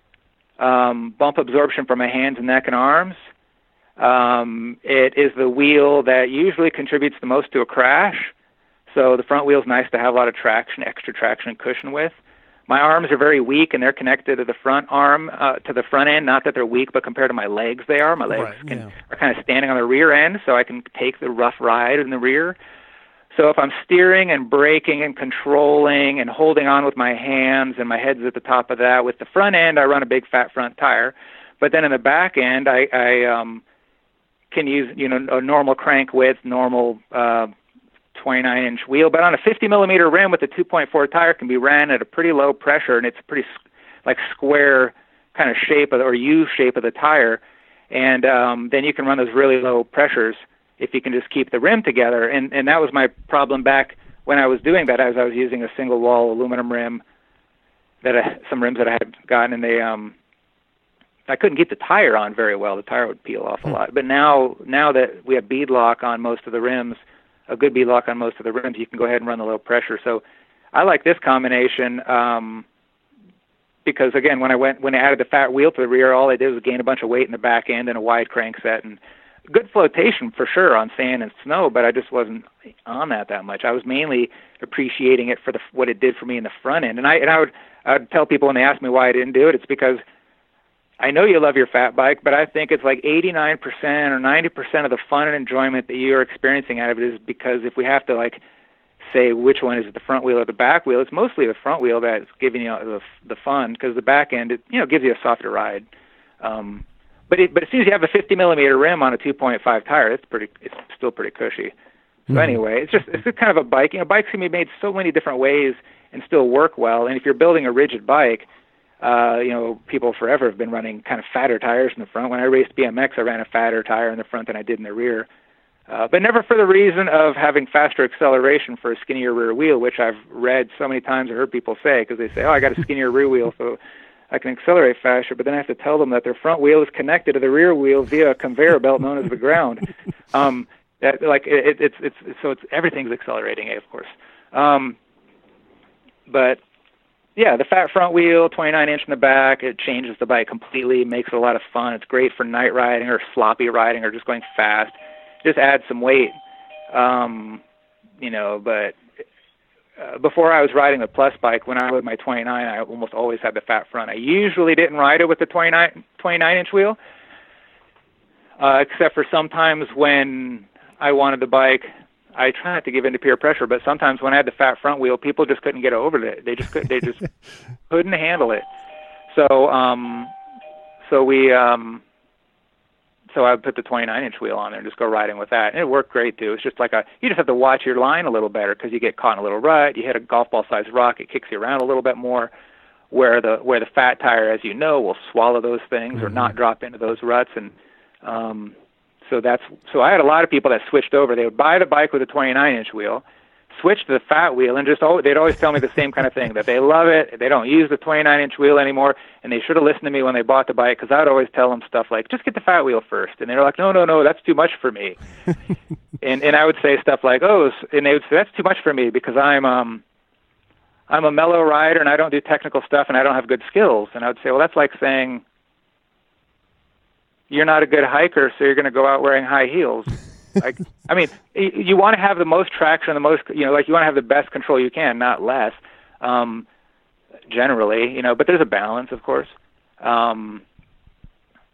um, bump absorption for my hands and neck and arms. Um, it is the wheel that usually contributes the most to a crash. So the front wheel is nice to have a lot of traction, extra traction and cushion with. My arms are very weak, and they're connected to the front arm, uh, to the front end. Not that they're weak, but compared to my legs, they are. My legs right, can, yeah. are kind of standing on the rear end, so I can take the rough ride in the rear. So if I'm steering and braking and controlling and holding on with my hands and my head's at the top of that, with the front end, I run a big fat front tire. But then in the back end, I, I um, can use, you know, a normal crank width, normal uh, twenty-nine inch wheel. But on a fifty millimeter rim with a two point four tire can be ran at a pretty low pressure, and it's a pretty like square kind of shape of, or U shape of the tire. And um, then you can run those really low pressures if you can just keep the rim together. And, and that was my problem back when I was doing that, as I was using a single wall aluminum rim, that I, some rims that I had gotten, and they, um, I couldn't keep the tire on very well. The tire would peel off a lot. But now, now that we have bead lock on most of the rims, a good bead lock on most of the rims, you can go ahead and run the low pressure. So I like this combination um, because, again, when I went when I added the fat wheel to the rear, all I did was gain a bunch of weight in the back end and a wide crank set, and good flotation for sure on sand and snow, but I just wasn't on that that much. I was mainly appreciating it for the what it did for me in the front end. And I and I would I would tell people when they ask me why I didn't do it, it's because I know you love your fat bike, but I think it's like eighty-nine percent or ninety percent of the fun and enjoyment that you're experiencing out of it is because if we have to like say which one is it, the front wheel or the back wheel, it's mostly the front wheel that's giving you the the fun, because the back end, it, you know, gives you a softer ride. Um, But it, but as soon as you have a fifty millimeter rim on a two point five tire, it's pretty. It's still pretty cushy. So mm-hmm. anyway, it's just it's just kind of a bike. You know, bikes can be made so many different ways and still work well. And if you're building a rigid bike, uh, you know, people forever have been running kind of fatter tires in the front. When I raced B M X, I ran a fatter tire in the front than I did in the rear, uh, but never for the reason of having faster acceleration for a skinnier rear wheel, which I've read so many times or heard people say, because they say, "Oh, I got a skinnier rear wheel, so I can accelerate faster," but then I have to tell them that their front wheel is connected to the rear wheel via a conveyor belt known as the ground. Um, that like it, it's it's so it's everything's accelerating, of course. Um, but yeah, the fat front wheel, twenty-nine inch in the back, it changes the bike completely, makes it a lot of fun. It's great for night riding or sloppy riding or just going fast. Just add some weight, um, you know, but. Uh, before I was riding the Plus bike, when I rode my twenty-nine, I almost always had the fat front. I usually didn't ride it with the twenty-nine, twenty-nine inch wheel, uh, except for sometimes when I wanted the bike. I try not to give in to peer pressure, but sometimes when I had the fat front wheel, people just couldn't get over it. They just couldn't, they just couldn't handle it. So, um, so we, um, so I would put the twenty-nine inch wheel on there and just go riding with that. And it worked great too. It's just like a, you just have to watch your line a little better because you get caught in a little rut. You hit a golf ball sized rock, it kicks you around a little bit more. Where the where the fat tire, as you know, will swallow those things mm-hmm. or not drop into those ruts. And um, so that's so I had a lot of people that switched over. They would buy the bike with a twenty-nine inch wheel, switch to the fat wheel, and just always, they'd always tell me the same kind of thing, that they love it, they don't use the twenty-nine inch wheel anymore, and they should have listened to me when they bought the bike, because I would always tell them stuff like, just get the fat wheel first. And they were like, no, no, no, that's too much for me. and and I would say stuff like, oh, and they would say, that's too much for me because I'm um I'm a mellow rider and I don't do technical stuff and I don't have good skills. And I would say, well, that's like saying you're not a good hiker, so you're going to go out wearing high heels. Like, I mean, you want to have the most traction, the most, you know, like you want to have the best control you can, not less, um, generally, you know, but there's a balance, of course. Um,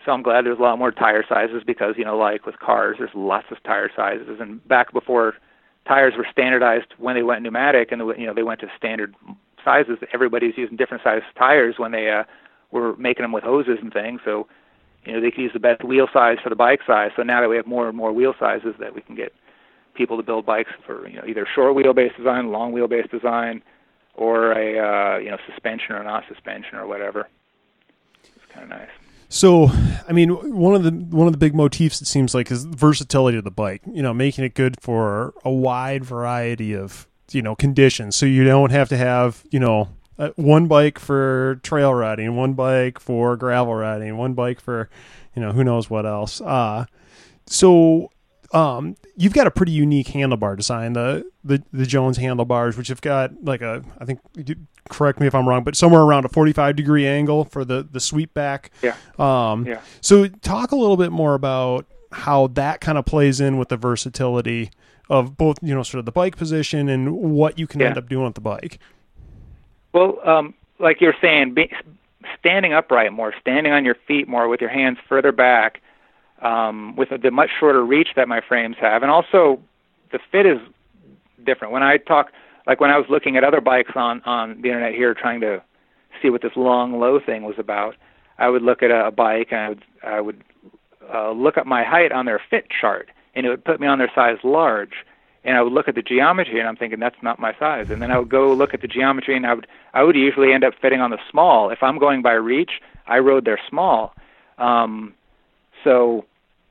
So I'm glad there's a lot more tire sizes because, you know, like with cars, there's lots of tire sizes. And back before tires were standardized when they went pneumatic and, you know, they went to standard sizes, everybody's using different size tires when they uh, were making them with hoses and things. So, you know, they could use the best wheel size for the bike size. So now that we have more and more wheel sizes that we can get people to build bikes for, you know, either short wheelbase design, long wheelbase design, or a, uh, you know, suspension or not suspension or whatever. It's kind of nice. So, I mean, one of the one of the big motifs, it seems like, is versatility of the bike. You know, making it good for a wide variety of, you know, conditions. So you don't have to have, you know, uh, one bike for trail riding, one bike for gravel riding, one bike for, you know, who knows what else. Uh, so um, you've got a pretty unique handlebar design, the, the the Jones handlebars, which have got like a, I think, correct me if I'm wrong, but somewhere around a forty-five degree angle for the, the sweep back. Yeah. Um, yeah. So talk a little bit more about how that kind of plays in with the versatility of both, you know, sort of the bike position and what you can yeah. end up doing with the bike. Well, um, like you're saying, be, standing upright more, standing on your feet more with your hands further back, um, with a, the much shorter reach that my frames have. And also the fit is different. When I talk, like when I was looking at other bikes on, on the internet here trying to see what this long, low thing was about, I would look at a, a bike and I would, I would uh, look up my height on their fit chart, and it would put me on their size large. And I would look at the geometry, and I'm thinking, that's not my size. And then I would go look at the geometry, and I would I would usually end up fitting on the small. If I'm going by reach, I rode their small. Um, so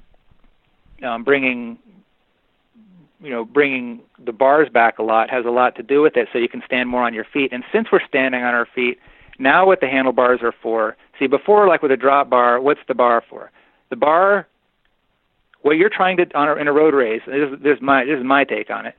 um, bringing, you know, bringing the bars back a lot has a lot to do with it, so you can stand more on your feet. And since we're standing on our feet, now what the handlebars are for, see, before, like with a drop bar, what's the bar for? The bar, what you're trying to, on a, in a road race, this is, this, is my, this is my take on it.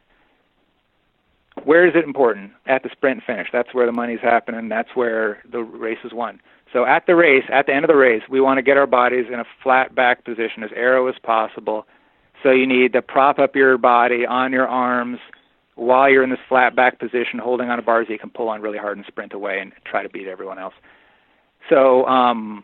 Where is it important? At the sprint and finish. That's where the money's happening. That's where the race is won. So at the race, at the end of the race, we want to get our bodies in a flat back position, as aero as possible. So you need to prop up your body on your arms while you're in this flat back position, holding on to bars that you can pull on really hard and sprint away and try to beat everyone else. So um,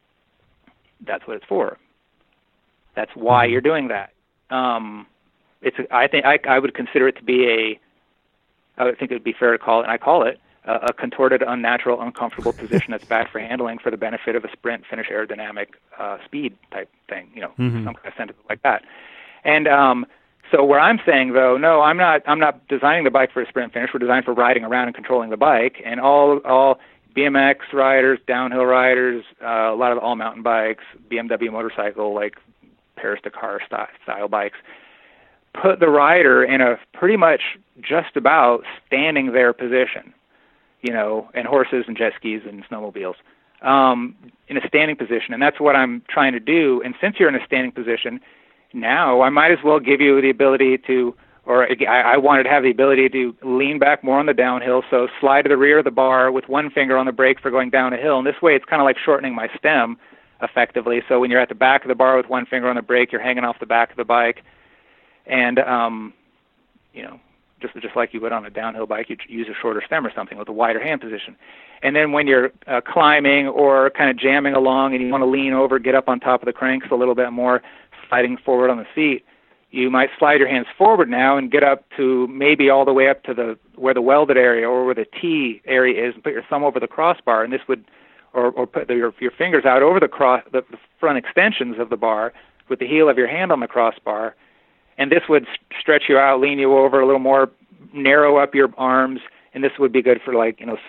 that's what it's for. That's why you're doing that. Um, it's. A, I think I, I would consider it to be a. I would think it would be fair to call it, and I call it a, a contorted, unnatural, uncomfortable position that's bad for handling for the benefit of a sprint, finish, aerodynamic, uh, speed type thing. You know, mm-hmm. some kind of sentence like that. And um, so where I'm saying though, no, I'm not. I'm not designing the bike for a sprint finish. We're designed for riding around and controlling the bike, and all all. B M X riders, downhill riders, uh, a lot of the all mountain bikes, B M W motorcycle, like Paris-Dakar style bikes, put the rider in a pretty much just about standing there position, you know, and horses and jet skis and snowmobiles, um, in a standing position. And that's what I'm trying to do. And since you're in a standing position, now I might as well give you the ability to, or I, I wanted to have the ability to lean back more on the downhill, so slide to the rear of the bar with one finger on the brake for going down a hill. And this way it's kind of like shortening my stem effectively. So when you're at the back of the bar with one finger on the brake, you're hanging off the back of the bike. And, um, you know, just just like you would on a downhill bike, you use a shorter stem or something with a wider hand position. And then when you're uh, climbing or kind of jamming along and you want to lean over, get up on top of the cranks a little bit more, sliding forward on the seat, you might slide your hands forward now and get up to maybe all the way up to the where the welded area or where the T area is, and put your thumb over the crossbar, and this would, or, or put the, your, your fingers out over the cross, the, the front extensions of the bar with the heel of your hand on the crossbar, and this would stretch you out, lean you over a little more, narrow up your arms, and this would be good for, like, you know,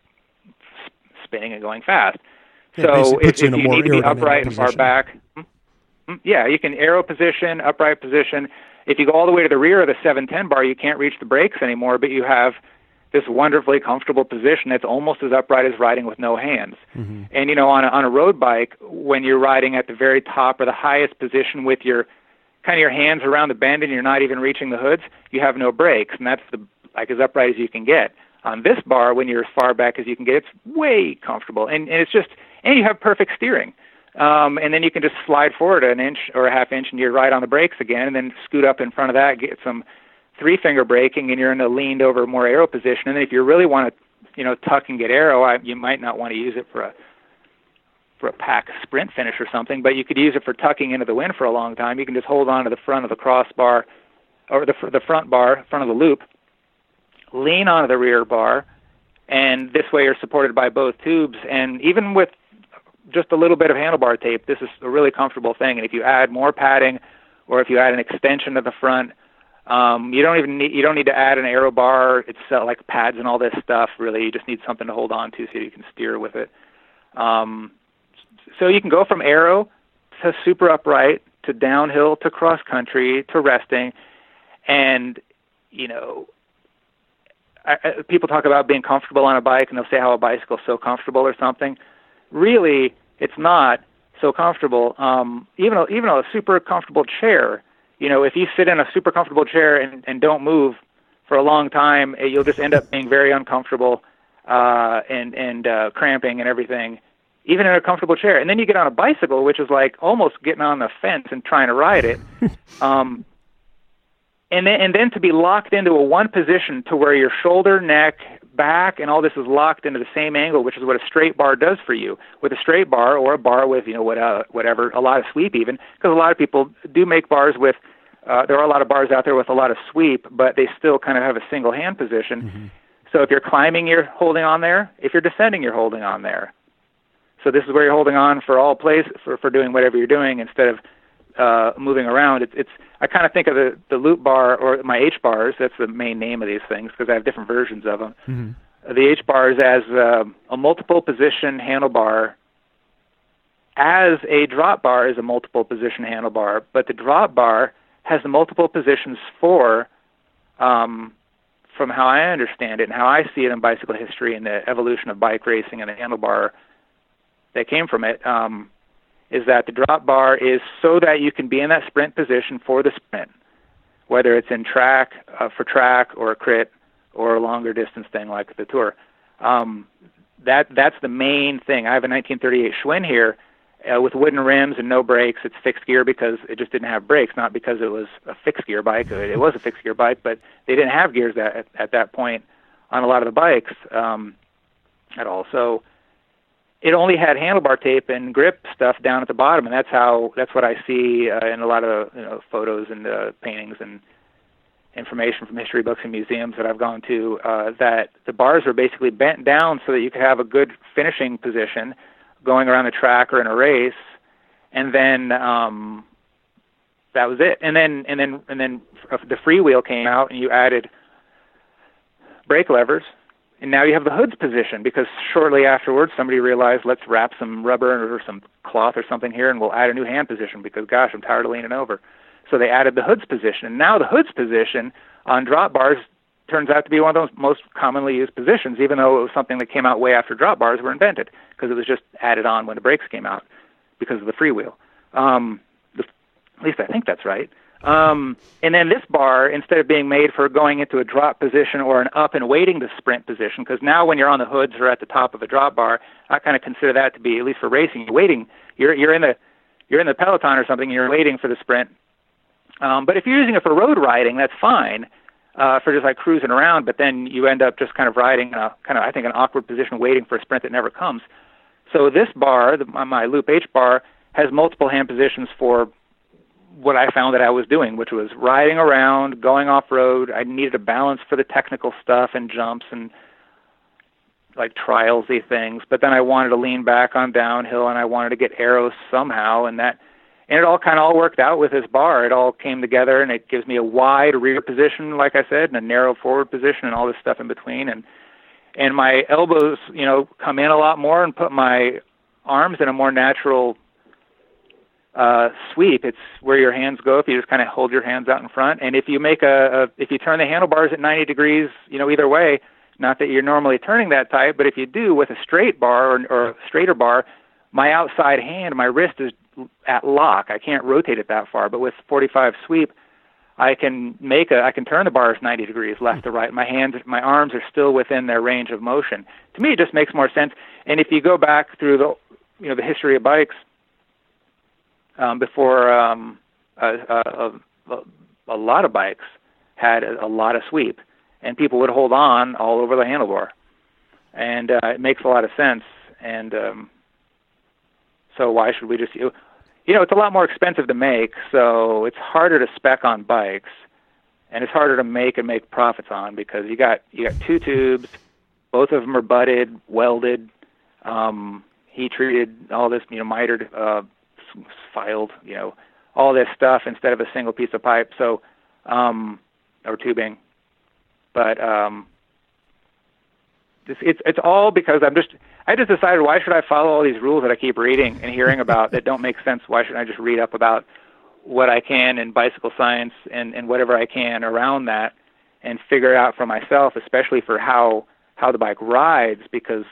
spinning and going fast. Yeah, so if, you, if you need to be upright and far back. Yeah, you can aero position, upright position. If you go all the way to the rear of the seven ten bar, you can't reach the brakes anymore, but you have this wonderfully comfortable position that's almost as upright as riding with no hands. Mm-hmm. And, you know, on a, on a road bike, when you're riding at the very top or the highest position with your kind of your hands around the bend and you're not even reaching the hoods, you have no brakes, and that's the like as upright as you can get. On this bar, when you're as far back as you can get, it's way comfortable, and, and it's just, and you have perfect steering. Um, and then you can just slide forward an inch or a half inch and you're right on the brakes again, and then scoot up in front of that, get some three-finger braking, and you're in a leaned-over, more aero position. And then if you really want to, you know, tuck and get aero, I, you might not want to use it for a for a pack sprint finish or something, but you could use it for tucking into the wind for a long time. You can just hold on to the front of the crossbar, or the the front bar, front of the loop, lean onto the rear bar, and this way you're supported by both tubes. And even with just a little bit of handlebar tape, this is a really comfortable thing. And if you add more padding, or if you add an extension to the front, um, you don't even need you don't need to add an aero bar. It's uh, like pads and all this stuff. Really, you just need something to hold on to so you can steer with it. Um, So you can go from aero to super upright to downhill to cross country to resting, and you know, I, I, people talk about being comfortable on a bike, and they'll say how a bicycle's so comfortable or something. Really, it's not so comfortable. Um, even a, even a super comfortable chair, you know, if you sit in a super comfortable chair and, and don't move for a long time, you'll just end up being very uncomfortable uh, and and uh, cramping and everything, even in a comfortable chair. And then you get on a bicycle, which is like almost getting on the fence and trying to ride it. um, and then, and then to be locked into a one position to where your shoulder, neck, back, and all this is locked into the same angle, which is what a straight bar does for you. With a straight bar or a bar with, you know, what, uh, whatever, a lot of sweep even, because a lot of people do make bars with, uh, there are a lot of bars out there with a lot of sweep, but they still kind of have a single hand position. Mm-hmm. So if you're climbing, you're holding on there. If you're descending, you're holding on there. So this is where you're holding on for all plays, for, for doing whatever you're doing instead of uh, moving around. It's, it's I kind of think of the, the loop bar or my H bars. That's the main name of these things because I have different versions of them. Mm-hmm. The H bars as uh, a multiple position handlebar, as a drop bar is a multiple position handlebar, but the drop bar has the multiple positions for, um, from how I understand it and how I see it in bicycle history and the evolution of bike racing and the handlebar that came from it, um, is that the drop bar is so that you can be in that sprint position for the sprint, whether it's in track, uh, for track or a crit or a longer distance thing like the Tour. Um, that that's the main thing. I have a nineteen thirty-eight Schwinn here uh, with wooden rims and no brakes. It's fixed gear because it just didn't have brakes, not because it was a fixed gear bike. It was a fixed gear bike, but they didn't have gears that, at, at that point on a lot of the bikes um, at all. So it only had handlebar tape and grip stuff down at the bottom, and that's how that's what I see uh, in a lot of you know, photos and uh, paintings and information from history books and museums that I've gone to. Uh, that the bars are basically bent down so that you could have a good finishing position going around the track or in a race, and then um, that was it. And then and then and then the freewheel came out, and you added brake levers. And now you have the hood's position because shortly afterwards somebody realized let's wrap some rubber or some cloth or something here and we'll add a new hand position because, gosh, I'm tired of leaning over. So they added the hood's position. And now the hood's position on drop bars turns out to be one of those most commonly used positions, even though it was something that came out way after drop bars were invented because it was just added on when the brakes came out because of the freewheel. Um, the, at least I think that's right. Um, and then this bar, instead of being made for going into a drop position or an up and waiting to sprint position, because now when you're on the hoods or at the top of a drop bar, I kind of consider that to be, at least for racing, you're waiting. You're you're in the you're in the peloton or something, and you're waiting for the sprint. Um, but if you're using it for road riding, that's fine uh, for just like cruising around. But then you end up just kind of riding in a kind of I think an awkward position, waiting for a sprint that never comes. So this bar, the, my Loop H bar, has multiple hand positions for what I found that I was doing, which was riding around, going off-road. I needed a balance for the technical stuff and jumps and like trialsy things, but then I wanted to lean back on downhill and I wanted to get arrows somehow, and that, and it all kind of all worked out with this bar. It all came together, and it gives me a wide rear position, like I said, and a narrow forward position and all this stuff in between, and and my elbows, you know, come in a lot more and put my arms in a more natural Uh, sweep. It's where your hands go if you just kind of hold your hands out in front. And if you make a, a, if you turn the handlebars at ninety degrees, you know, either way, not that you're normally turning that tight, but if you do with a straight bar or, or a straighter bar, my outside hand, my wrist is at lock. I can't rotate it that far. But with forty-five sweep, I can make a, I can turn the bars ninety degrees left to right. My hands, my arms are still within their range of motion. To me, it just makes more sense. And if you go back through the, you know, the history of bikes, Um, before um, a, a, a, a lot of bikes had a, a lot of sweep, and people would hold on all over the handlebar, and uh, it makes a lot of sense. And um, So why should we just, you know, it's a lot more expensive to make, so it's harder to spec on bikes, and it's harder to make and make profits on because you got you got two tubes, both of them are butted, welded, um, heat treated, all this, you know, mitered, uh, filed, you know, all this stuff instead of a single piece of pipe, so um, or tubing, but um, it's, it's it's all because I'm just. I just decided, why should I follow all these rules that I keep reading and hearing about that don't make sense? Why shouldn't I just read up about what I can in bicycle science and, and whatever I can around that and figure it out for myself, especially for how, how the bike rides? Because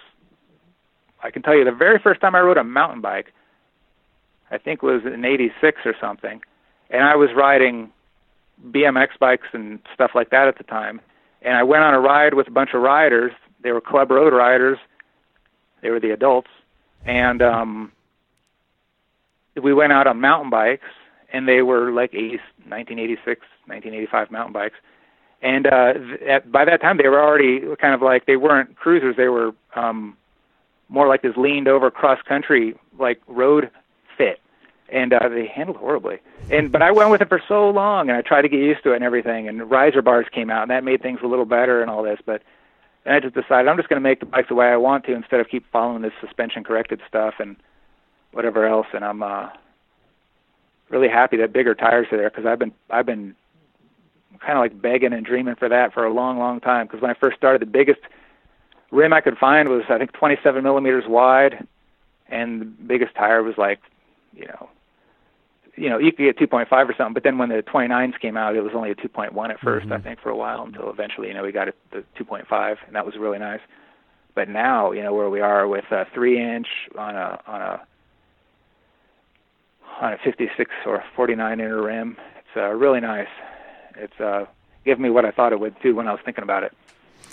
I can tell you the very first time I rode a mountain bike, I think was in eighty-six or something, and I was riding B M X bikes and stuff like that at the time, and I went on a ride with a bunch of riders. They were club road riders. They were the adults, and um, we went out on mountain bikes, and they were like nineteen eighty-six, nineteen eighty-five mountain bikes. And uh, at, by that time, they were already kind of like, they weren't cruisers. They were um, more like this leaned-over cross-country, like road fit, and uh, they handled horribly. And but I went with it for so long, and I tried to get used to it and everything, and riser bars came out, and that made things a little better and all this, but and I just decided I'm just going to make the bikes the way I want to instead of keep following this suspension-corrected stuff and whatever else. And I'm uh, really happy that bigger tires are there because I've been I've been kind of like begging and dreaming for that for a long, long time. Because when I first started, the biggest rim I could find was I think twenty-seven millimeters wide, and the biggest tire was like, you know, you know, you could get two point five or something, but then when the twenty-nines came out, it was only a two point one at first, mm-hmm. I think, for a while, until eventually, you know, we got it to two point five, and that was really nice. But now, you know, where we are with a three-inch on a on a on a fifty-six or forty-nine inner rim, it's uh, really nice. It's uh, given me what I thought it would too when I was thinking about it.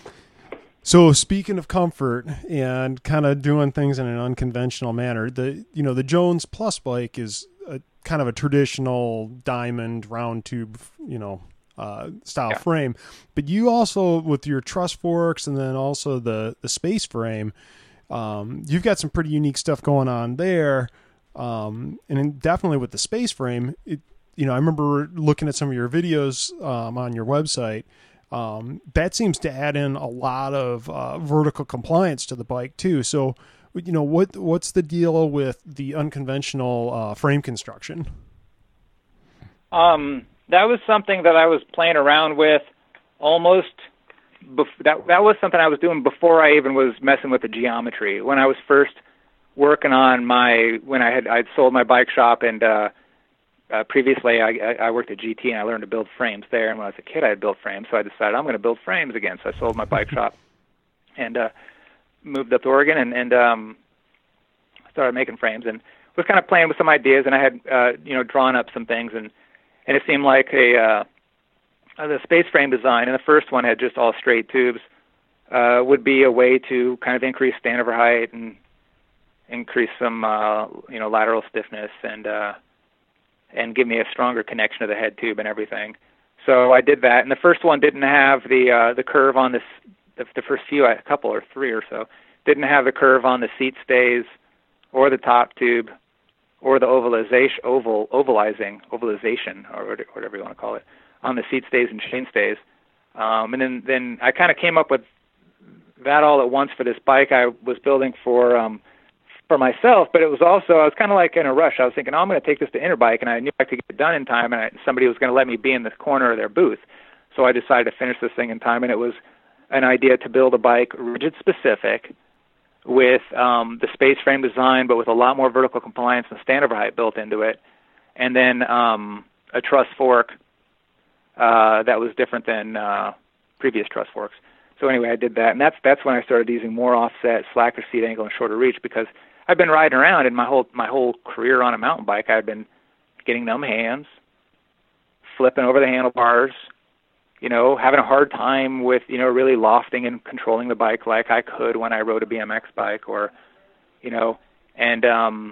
So speaking of comfort and kind of doing things in an unconventional manner, the you know the Jones Plus bike is a kind of a traditional diamond round tube, you know, uh, style yeah. frame, but you also, with your truss forks and then also the, the space frame, um, you've got some pretty unique stuff going on there. Um, and definitely with the space frame, it, you know, I remember looking at some of your videos, um, on your website. Um, that seems to add in a lot of, uh, vertical compliance to the bike too. So, you know, what what's the deal with the unconventional uh, frame construction? Um, that was something that I was playing around with almost. Bef- that that was something I was doing before I even was messing with the geometry. When I was first working on my, when I had I'd sold my bike shop, and uh, uh, previously I, I worked at G T and I learned to build frames there. And when I was a kid, I had built frames, so I decided I'm going to build frames again. So I sold my bike shop and uh, moved up to Oregon and, and um, started making frames, and was kind of playing with some ideas. And I had uh, you know drawn up some things, and and it seemed like a uh, the space frame design. And the first one had just all straight tubes. Uh, would be a way to kind of increase standover height and increase some uh, you know lateral stiffness and uh, and give me a stronger connection to the head tube and everything. So I did that. And the first one didn't have the uh, the curve on this. The, the first few, a couple or three or so, didn't have the curve on the seat stays or the top tube or the ovalization, oval, ovalizing, ovalization, or whatever you want to call it, on the seat stays and chain stays. Um, and then, then I kind of came up with that all at once for this bike I was building for um, for myself, but it was also, I was kind of like in a rush. I was thinking, oh, I'm going to take this to Interbike, and I knew I could get it done in time, and I, somebody was going to let me be in the corner of their booth. So I decided to finish this thing in time, and it was an idea to build a bike rigid specific with um, the space frame design, but with a lot more vertical compliance and standover height built into it, and then um, a truss fork uh, that was different than uh, previous truss forks. So anyway, I did that, and that's that's when I started using more offset, slacker seat angle, and shorter reach, because I've been riding around, and my whole my whole career on a mountain bike, I've been getting numb hands, flipping over the handlebars, you know, having a hard time with, you know, really lofting and controlling the bike like I could when I rode a B M X bike, or, you know, and um,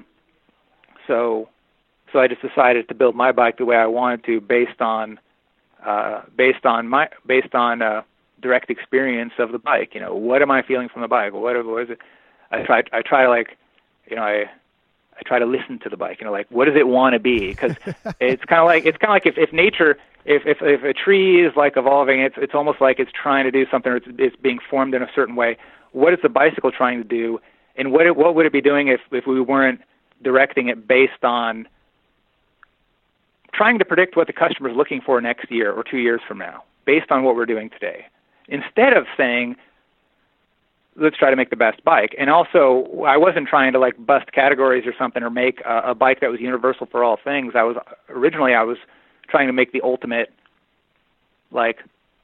so so I just decided to build my bike the way I wanted to, based on uh, based on my based on uh, direct experience of the bike. You know, what am I feeling from the bike? What, what is it? I try I try to like, you know, I I try to listen to the bike, you know, like, what does it want to be? Because it's kind of like, it's kind of like if, if nature, if, if, if a tree is like evolving, it's, it's almost like it's trying to do something, or it's, it's being formed in a certain way. What is the bicycle trying to do? And what, it, what would it be doing if, if we weren't directing it based on trying to predict what the customer is looking for next year or two years from now, based on what we're doing today, instead of saying, let's try to make the best bike. And also, I wasn't trying to like bust categories or something, or make a, a bike that was universal for all things. I was originally I was trying to make the ultimate, like,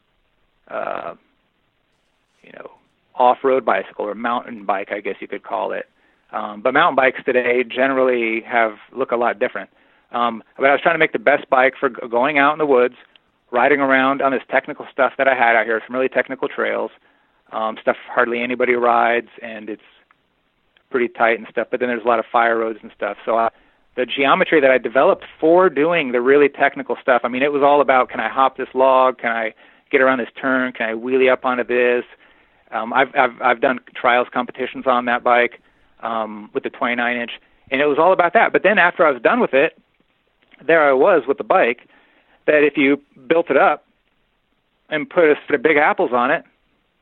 uh, you know, off-road bicycle or mountain bike, I guess you could call it. Um, but mountain bikes today generally have look a lot different. Um, but I was trying to make the best bike for g- going out in the woods, riding around on this technical stuff that I had out here, some really technical trails. Um, stuff hardly anybody rides, and it's pretty tight and stuff, but then there's a lot of fire roads and stuff. So uh, the geometry that I developed for doing the really technical stuff, I mean, it was all about, can I hop this log? Can I get around this turn? Can I wheelie up onto this? Um, I've, I've, I've done trials competitions on that bike um, with the twenty-nine inch, and it was all about that. But then after I was done with it, there I was with the bike, that if you built it up and put a set of big apples on it,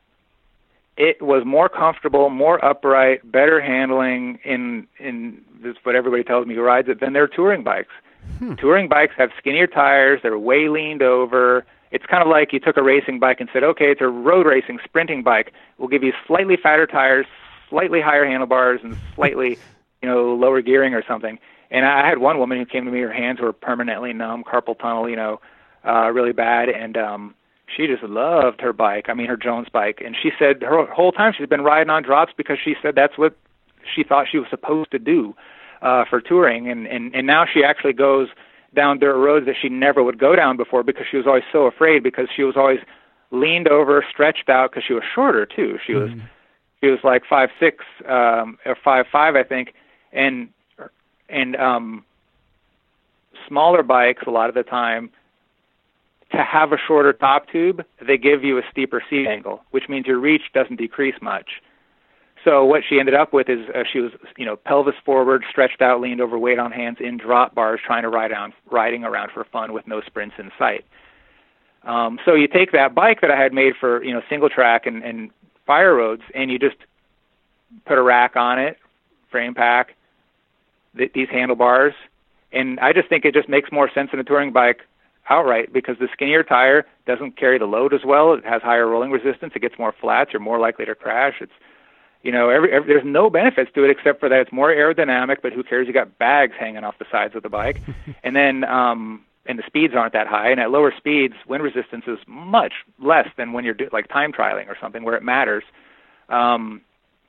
it was more comfortable, more upright, better handling in, in this is what everybody tells me who rides it, than their touring bikes. Hmm. Touring bikes have skinnier tires, they're way leaned over. It's kind of like you took a racing bike and said, okay, it's a road racing, sprinting bike. We'll give you slightly fatter tires, slightly higher handlebars, and slightly, you know, lower gearing or something. And I had one woman who came to me, her hands were permanently numb, carpal tunnel, you know, uh, really bad, and um, she just loved her bike, I mean her Jones bike, and she said her whole time she's been riding on drops because she said that's what she thought she was supposed to do uh, for touring, and, and, and now she actually goes down dirt roads that she never would go down before because she was always so afraid, because she was always leaned over, stretched out, because she was shorter too. She was mm. she was like five six um, or five five, I think, and and um, smaller bikes a lot of the time, to have a shorter top tube, they give you a steeper seat angle, which means your reach doesn't decrease much. So what she ended up with is uh, she was, you know, pelvis forward, stretched out, leaned over, weight on hands, in drop bars, trying to ride on, riding around for fun with no sprints in sight. Um, so you take that bike that I had made for, you know, single track and, and fire roads, and you just put a rack on it, frame pack, th- these handlebars, and I just think it just makes more sense in a touring bike outright, because the skinnier tire doesn't carry the load as well. It has higher rolling resistance. It gets more flats. You're more likely to crash. It's, you know, every, every, there's no benefits to it except for that it's more aerodynamic, but who cares? You got bags hanging off the sides of the bike. and then, um, and the speeds aren't that high. And at lower speeds, wind resistance is much less than when you're do, like time trialing or something where it matters. Um,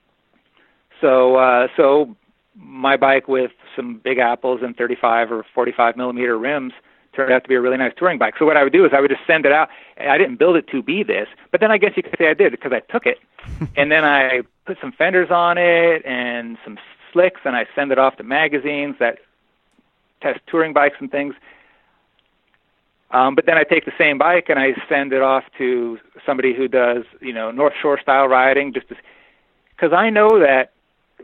so, uh, so my bike with some big apples and thirty-five or forty-five millimeter rims turned out to be a really nice touring bike. So what I would do is I would just send it out. I didn't build it to be this, but then I guess you could say I did, because I took it and then I put some fenders on it and some slicks, and I send it off to magazines that test touring bikes and things. Um, but then I take the same bike and I send it off to somebody who does, you know, North Shore style riding, just because I know that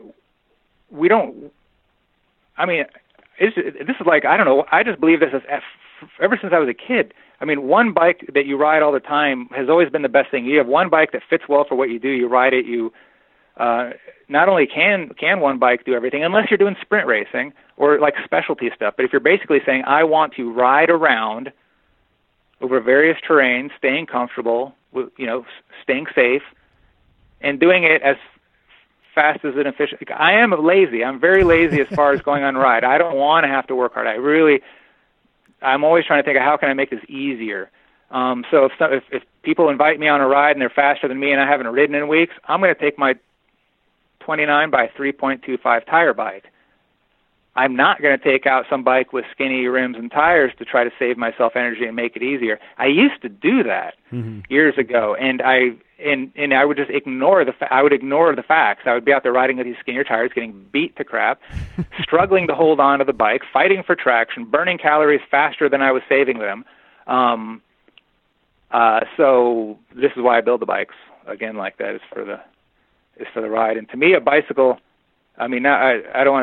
we don't, I mean, It's, this is like, I don't know, I just believe this is, ever since I was a kid. I mean, one bike that you ride all the time has always been the best thing. You have one bike that fits well for what you do. You ride it, you uh, not only can can one bike do everything, unless you're doing sprint racing or like specialty stuff, but if you're basically saying, I want to ride around over various terrains, staying comfortable, you know, staying safe, and doing it as fast as an efficient. I am lazy. I'm very lazy as far as going on a ride. I don't want to have to work hard. I really, I'm always trying to think of how can I make this easier. Um, so if, if if people invite me on a ride and they're faster than me and I haven't ridden in weeks, I'm going to take my twenty-nine by three point two five tire bike. I'm not going to take out some bike with skinny rims and tires to try to save myself energy and make it easier. I used to do that mm-hmm. years ago, and I and and I would just ignore the fa- I would ignore the facts. I would be out there riding with these skinnier tires, getting beat to crap, struggling to hold on to the bike, fighting for traction, burning calories faster than I was saving them. Um, uh, so this is why I build the bikes again like that. Is for the is for the ride. And to me, a bicycle. I mean, I I don't want to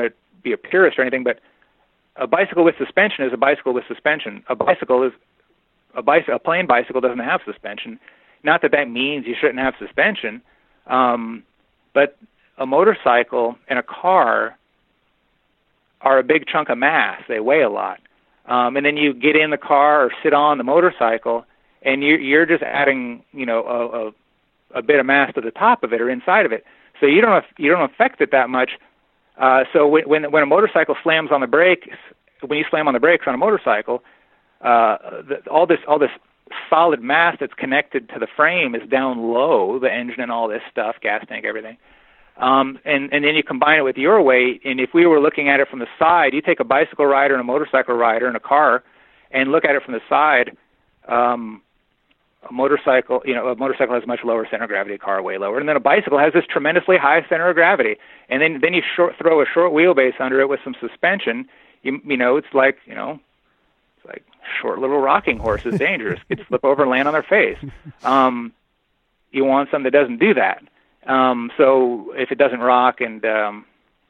be a purist or anything, but a bicycle with suspension is a bicycle with suspension. A bicycle is a bicycle. A plain bicycle doesn't have suspension. Not that that means you shouldn't have suspension, um, but a motorcycle and a car are a big chunk of mass. They weigh a lot. Um, and then you get in the car or sit on the motorcycle, and you, you're just adding, you know, a, a, a bit of mass to the top of it or inside of it. So you don't you don't affect it that much. Uh, so when, when when a motorcycle slams on the brakes, when you slam on the brakes on a motorcycle, uh, the, all this all this solid mass that's connected to the frame is down low, the engine and all this stuff, gas tank, everything. Um, and, and then you combine it with your weight, and if we were looking at it from the side, you take a bicycle rider and a motorcycle rider and a car and look at it from the side, um, a motorcycle, you know, a motorcycle has much lower center of gravity, a car way lower, and then a bicycle has this tremendously high center of gravity. And then, then you short, throw a short wheelbase under it with some suspension, you, you know, it's like, you know, it's like short little rocking horse is dangerous. Could flip over and land on their face. Um, you want something that doesn't do that. Um, so if it doesn't rock, and um,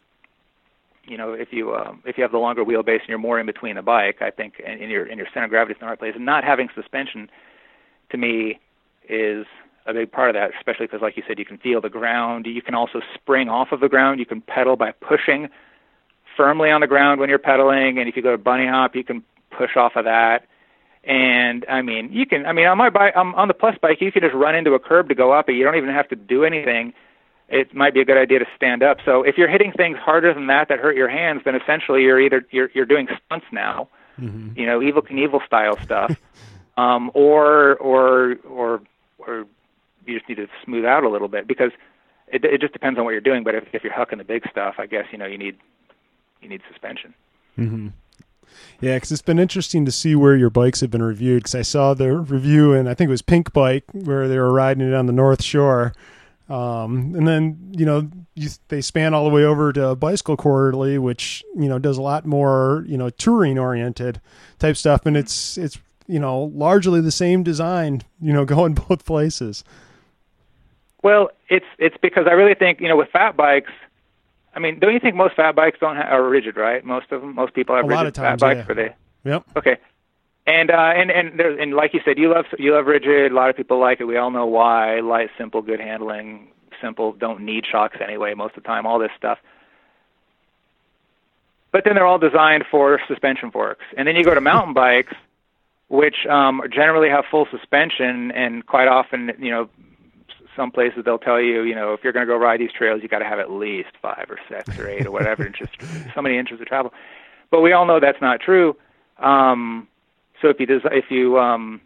you know, if you uh, if you have the longer wheelbase and you're more in between the bike, I think, and, and your and your center of gravity is in the right place, and not having suspension, to me, is a big part of that. Especially because, like you said, you can feel the ground. You can also spring off of the ground. You can pedal by pushing firmly on the ground when you're pedaling, and if you go to bunny hop, you can push off of that. And I mean, you can. I mean, on my bike, um, on the Plus bike, you can just run into a curb to go up it. You don't even have to do anything. It might be a good idea to stand up. So if you're hitting things harder than that that hurt your hands, then essentially you're either you're you're doing stunts now, mm-hmm. you know, Evel Knievel style stuff, um, or or or or you just need to smooth out a little bit, because it it just depends on what you're doing. But if if you're hucking the big stuff, I guess you know you need you need suspension. Mm-hmm. Yeah, because it's been interesting to see where your bikes have been reviewed, because I saw the review, and I think it was Pink Bike, where they were riding it on the North Shore. Um, and then, you know, you, they span all the way over to Bicycle Quarterly, which, you know, does a lot more, you know, touring-oriented type stuff. And it's, it's you know, largely the same design, you know, going both places. Well, it's it's because I really think, you know, with fat bikes, I mean, don't you think most fat bikes don't have, are rigid, right? Most of them, most people have a rigid lot of times, fat bikes, yeah. for they. Yep. Okay. And uh, and and there, and like you said, you love you love rigid. A lot of people like it. We all know why. Light, simple, good handling. Simple, don't need shocks anyway most of the time. All this stuff. But then they're all designed for suspension forks. And then you go to mountain bikes, which um, generally have full suspension, and quite often, you know, some places they'll tell you, you know, if you're going to go ride these trails, you got to have at least five or six or eight or whatever inches, so many inches of travel. But we all know that's not true. Um, so if you des- if you um,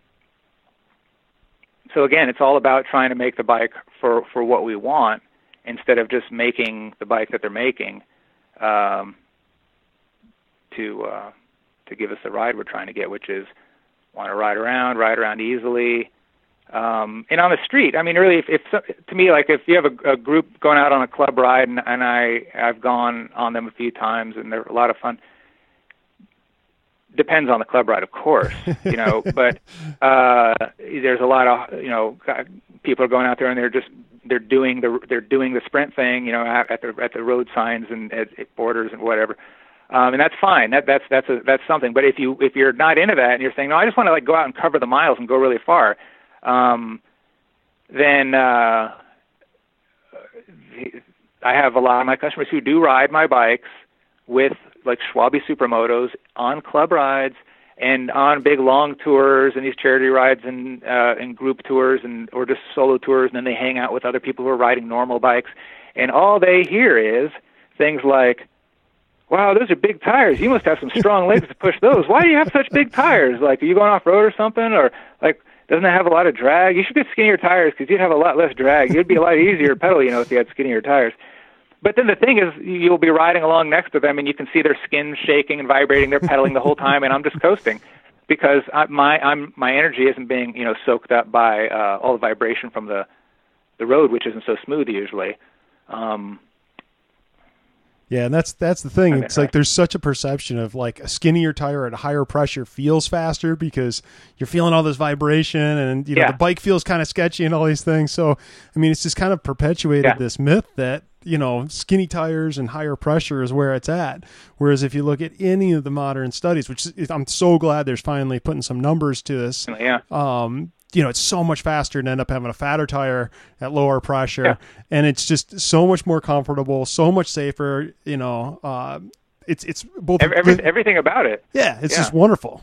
so again, it's all about trying to make the bike for, for what we want, instead of just making the bike that they're making um, to uh, to give us the ride we're trying to get, which is want to ride around, ride around easily. Um, and on the street, I mean, really, if, if to me, like if you have a, a group going out on a club ride, and, and I, I've gone on them a few times, and they're a lot of fun. Depends on the club ride, of course, you know, but uh, there's a lot of, you know, people are going out there and they're just they're doing the they're doing the sprint thing, you know, at, at the at the road signs and at, at borders and whatever. Um, and that's fine. That that's that's a, that's something. But if you if you're not into that and you're saying, no, I just want to like go out and cover the miles and go really far. Um, then uh, I have a lot of my customers who do ride my bikes with like Schwalbe Supermotos on club rides and on big long tours and these charity rides and uh, and group tours and or just solo tours, and then they hang out with other people who are riding normal bikes, and all they hear is things like, "Wow, those are big tires. You must have some strong legs to push those. Why do you have such big tires? Like, are you going off road or something? Or like, doesn't it have a lot of drag? You should get skinnier tires because you'd have a lot less drag. It'd be a lot easier to pedal, you know, if you had skinnier tires." But then the thing is, you'll be riding along next to them, and you can see their skin shaking and vibrating. They're pedaling the whole time, and I'm just coasting because I, my I'm my energy isn't being, you know, soaked up by uh, all the vibration from the the road, which isn't so smooth usually. Um, Yeah, and that's that's the thing. I mean, it's like there's such a perception of like a skinnier tire at a higher pressure feels faster because you're feeling all this vibration, and you know yeah. the bike feels kind of sketchy and all these things. So I mean, it's just kind of perpetuated yeah. this myth that you know skinny tires and higher pressure is where it's at. Whereas if you look at any of the modern studies, which is, I'm so glad there's finally putting some numbers to this. Yeah. Um, you know, it's so much faster to end up having a fatter tire at lower pressure, yeah. and it's just so much more comfortable, so much safer. You know, uh, it's it's both Every, everything about it. Yeah, it's yeah. just wonderful.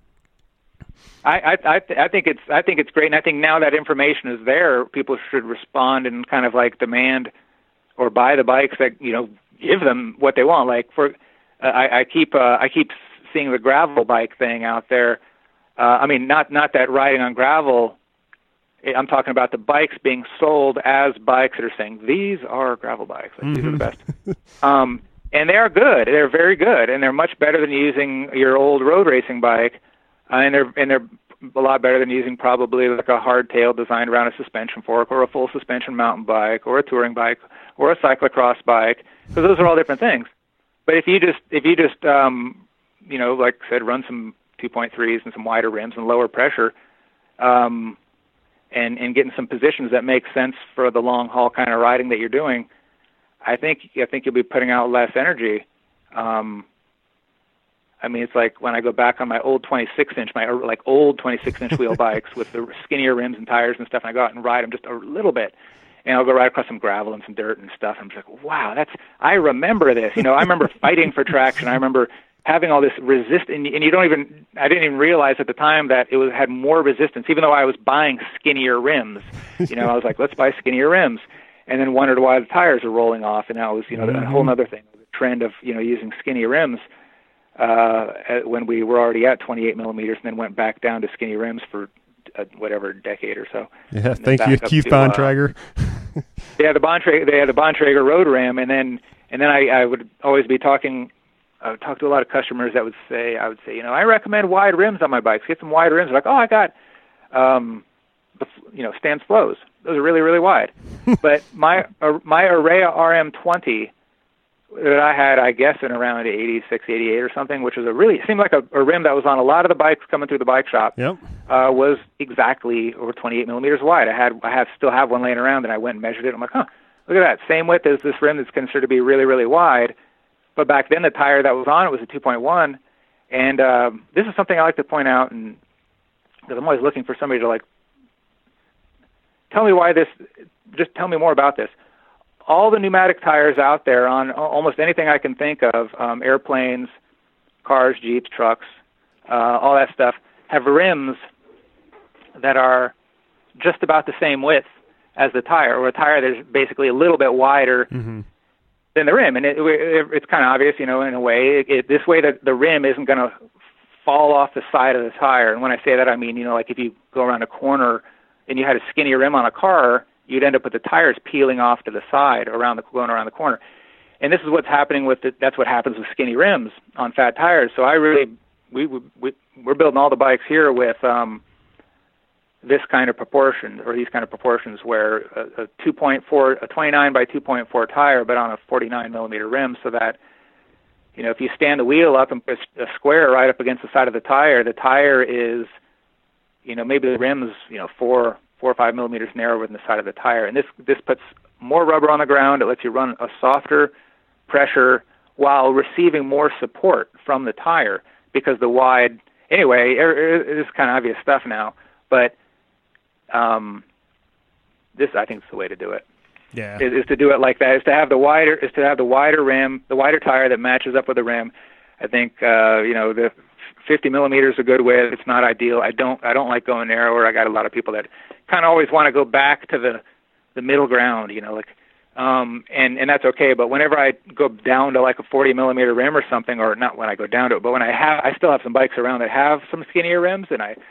I I I, th- I think it's I think it's great, and I think now that information is there, people should respond and kind of like demand or buy the bikes that you know give them what they want. Like for uh, I, I keep uh, I keep seeing the gravel bike thing out there. Uh, I mean, not not that riding on gravel. I'm talking about the bikes being sold as bikes that are saying these are gravel bikes. Like, mm-hmm. These are the best, um, and they are good. They're very good, and they're much better than using your old road racing bike. Uh, and they're and they're a lot better than using probably like a hardtail designed around a suspension fork, or a full suspension mountain bike, or a touring bike, or a cyclocross bike. So those are all different things. But if you just if you just um, you know, like I said, run some two point threes and some wider rims and lower pressure, um, and, and get in some positions that make sense for the long haul kind of riding that you're doing, I think I think you'll be putting out less energy. Um, I mean, it's like when I go back on my old twenty-six inch, my like old twenty-six inch wheel bikes with the skinnier rims and tires and stuff, and I go out and ride them just a little bit. And I'll go ride across some gravel and some dirt and stuff. And I'm just like, wow, that's, I remember this. You know, I remember fighting for traction. I remember having all this resist, and, and you don't even, I didn't even realize at the time that it was had more resistance, even though I was buying skinnier rims. You know, I was like, let's buy skinnier rims, and then wondered why the tires are rolling off, and that was, you know, mm-hmm. a whole other thing, the trend of, you know, using skinny rims uh, when we were already at twenty-eight millimeters, and then went back down to skinny rims for uh, whatever decade or so. Yeah, thank you, Keith Bontrager. Uh, yeah, the Bontrager, they had the Bontrager road ram, and then and then I, I would always be talking. I would talk to a lot of customers that would say, I would say, you know, I recommend wide rims on my bikes. Get some wide rims. They're like, oh, I got, um, the, you know, Stans Flows. Those are really, really wide. But my uh, my Araya R M twenty that I had, I guess, in around eighty-six, eighty-eight or something, which was a really, seemed like a, a rim that was on a lot of the bikes coming through the bike shop, yep. uh, was exactly over twenty-eight millimeters wide. I had, I have, still have one laying around, and I went and measured it. I'm like, huh, look at that. Same width as this rim that's considered to be really, really wide. But back then, the tire that was on it was a two point one, and um, this is something I like to point out, and because I'm always looking for somebody to like tell me why this. Just tell me more about this. All the pneumatic tires out there on almost anything I can think of, um, airplanes, cars, Jeeps, trucks, uh, all that stuff, have rims that are just about the same width as the tire, or a tire that's basically a little bit wider. Mm-hmm. than the rim, and it, it, it's kind of obvious, you know, in a way. It, it, this way, that the rim isn't going to fall off the side of the tire. And when I say that, I mean, you know, like if you go around a corner and you had a skinnier rim on a car, you'd end up with the tires peeling off to the side around the going around the corner. And this is what's happening with the, that's what happens with skinny rims on fat tires. So I really, we, we we're building all the bikes here with um, this kind of proportion, or these kind of proportions, where a, a two point four, a twenty-nine by two point four tire, but on a forty-nine millimeter rim, so that, you know, if you stand the wheel up and put a square right up against the side of the tire, the tire is, you know, maybe the rim's, you know, four, four or five millimeters narrower than the side of the tire, and this this puts more rubber on the ground. It lets you run a softer pressure while receiving more support from the tire, because the wide, anyway, it is kind of obvious stuff now, but um, this, I think, is the way to do it. Yeah, is, is to do it like that. Is to have the wider, is to have the wider rim, the wider tire that matches up with the rim. I think uh, you know, the fifty millimeters is a good width. It's not ideal. I don't I don't like going narrower. I got a lot of people that kind of always want to go back to the the middle ground. You know, like um, and and that's okay. But whenever I go down to like a forty millimeter rim or something, or not when I go down to it, but when I have, I still have some bikes around that have some skinnier rims, and I.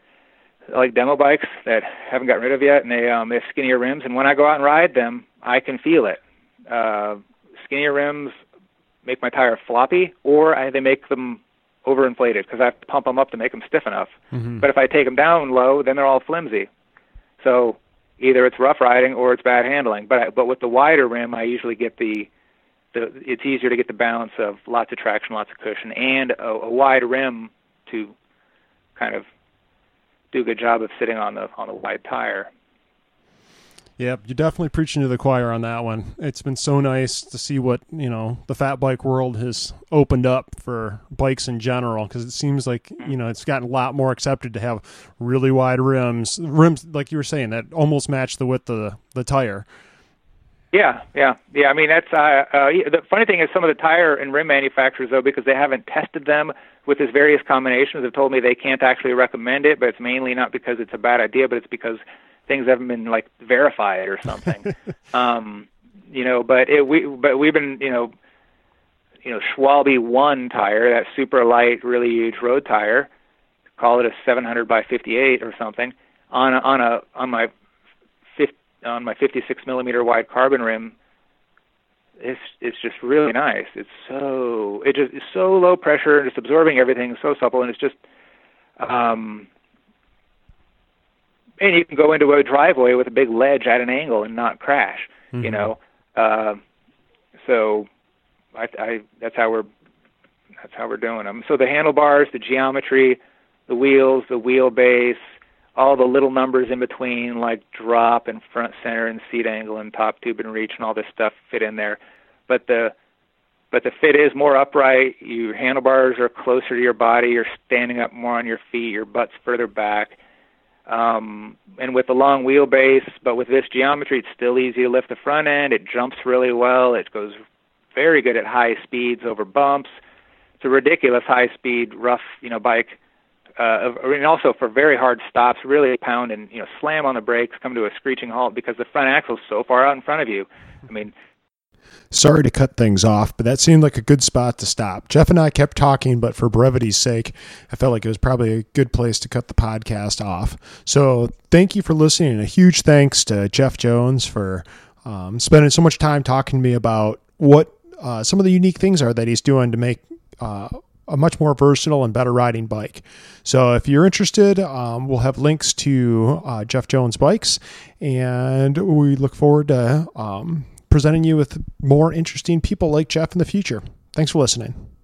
like demo bikes that haven't gotten rid of yet, and they um they have skinnier rims, and when I go out and ride them, I can feel it. Uh, skinnier rims make my tire floppy, or I, they make them overinflated because I have to pump them up to make them stiff enough. Mm-hmm. But if I take them down low, then they're all flimsy. So either it's rough riding or it's bad handling. But I, but with the wider rim, I usually get the the, it's easier to get the balance of lots of traction, lots of cushion, and a, a wide rim to kind of do a good job of sitting on the on the wide tire. Yep, you're definitely preaching to the choir on that one. It's been so nice to see what, you know, the fat bike world has opened up for bikes in general, because it seems like, you know, it's gotten a lot more accepted to have really wide rims, rims like you were saying, that almost match the width of the, the tire. Yeah, yeah, yeah. I mean, that's uh, uh, the funny thing is some of the tire and rim manufacturers, though, because they haven't tested them with its various combinations, have told me they can't actually recommend it, but it's mainly not because it's a bad idea, but it's because things haven't been like verified or something. um, you know, but it, we but we've been you know, you know Schwalbe One tire, that super light, really huge road tire, call it a seven hundred by fifty-eight or something, on a, on a on my fifty, on my fifty-six millimeter wide carbon rim. It's it's just really nice. It's so it just is so low pressure and just absorbing everything, so supple, and it's just. Um, And you can go into a driveway with a big ledge at an angle and not crash, mm-hmm. you know. Uh, so, I, I that's how we're that's how we're doing them. So the handlebars, the geometry, the wheels, the wheelbase, all the little numbers in between, like drop and front center and seat angle and top tube and reach and all this stuff fit in there. But the but the fit is more upright. Your handlebars are closer to your body. You're standing up more on your feet. Your butt's further back. Um, and with the long wheelbase, but with this geometry, it's still easy to lift the front end. It jumps really well. It goes very good at high speeds over bumps. It's a ridiculous high-speed, rough, you know, bike. Uh, and also for very hard stops, really pound and, you know, slam on the brakes, come to a screeching halt because the front axle's so far out in front of you. I mean, sorry to cut things off, but that seemed like a good spot to stop. Jeff and I kept talking, but for brevity's sake, I felt like it was probably a good place to cut the podcast off. So thank you for listening, and a huge thanks to Jeff Jones for um, spending so much time talking to me about what uh, some of the unique things are that he's doing to make uh, a much more versatile and better riding bike. So if you're interested, um, we'll have links to uh, Jeff Jones bikes, and we look forward to um, presenting you with more interesting people like Jeff in the future. Thanks for listening.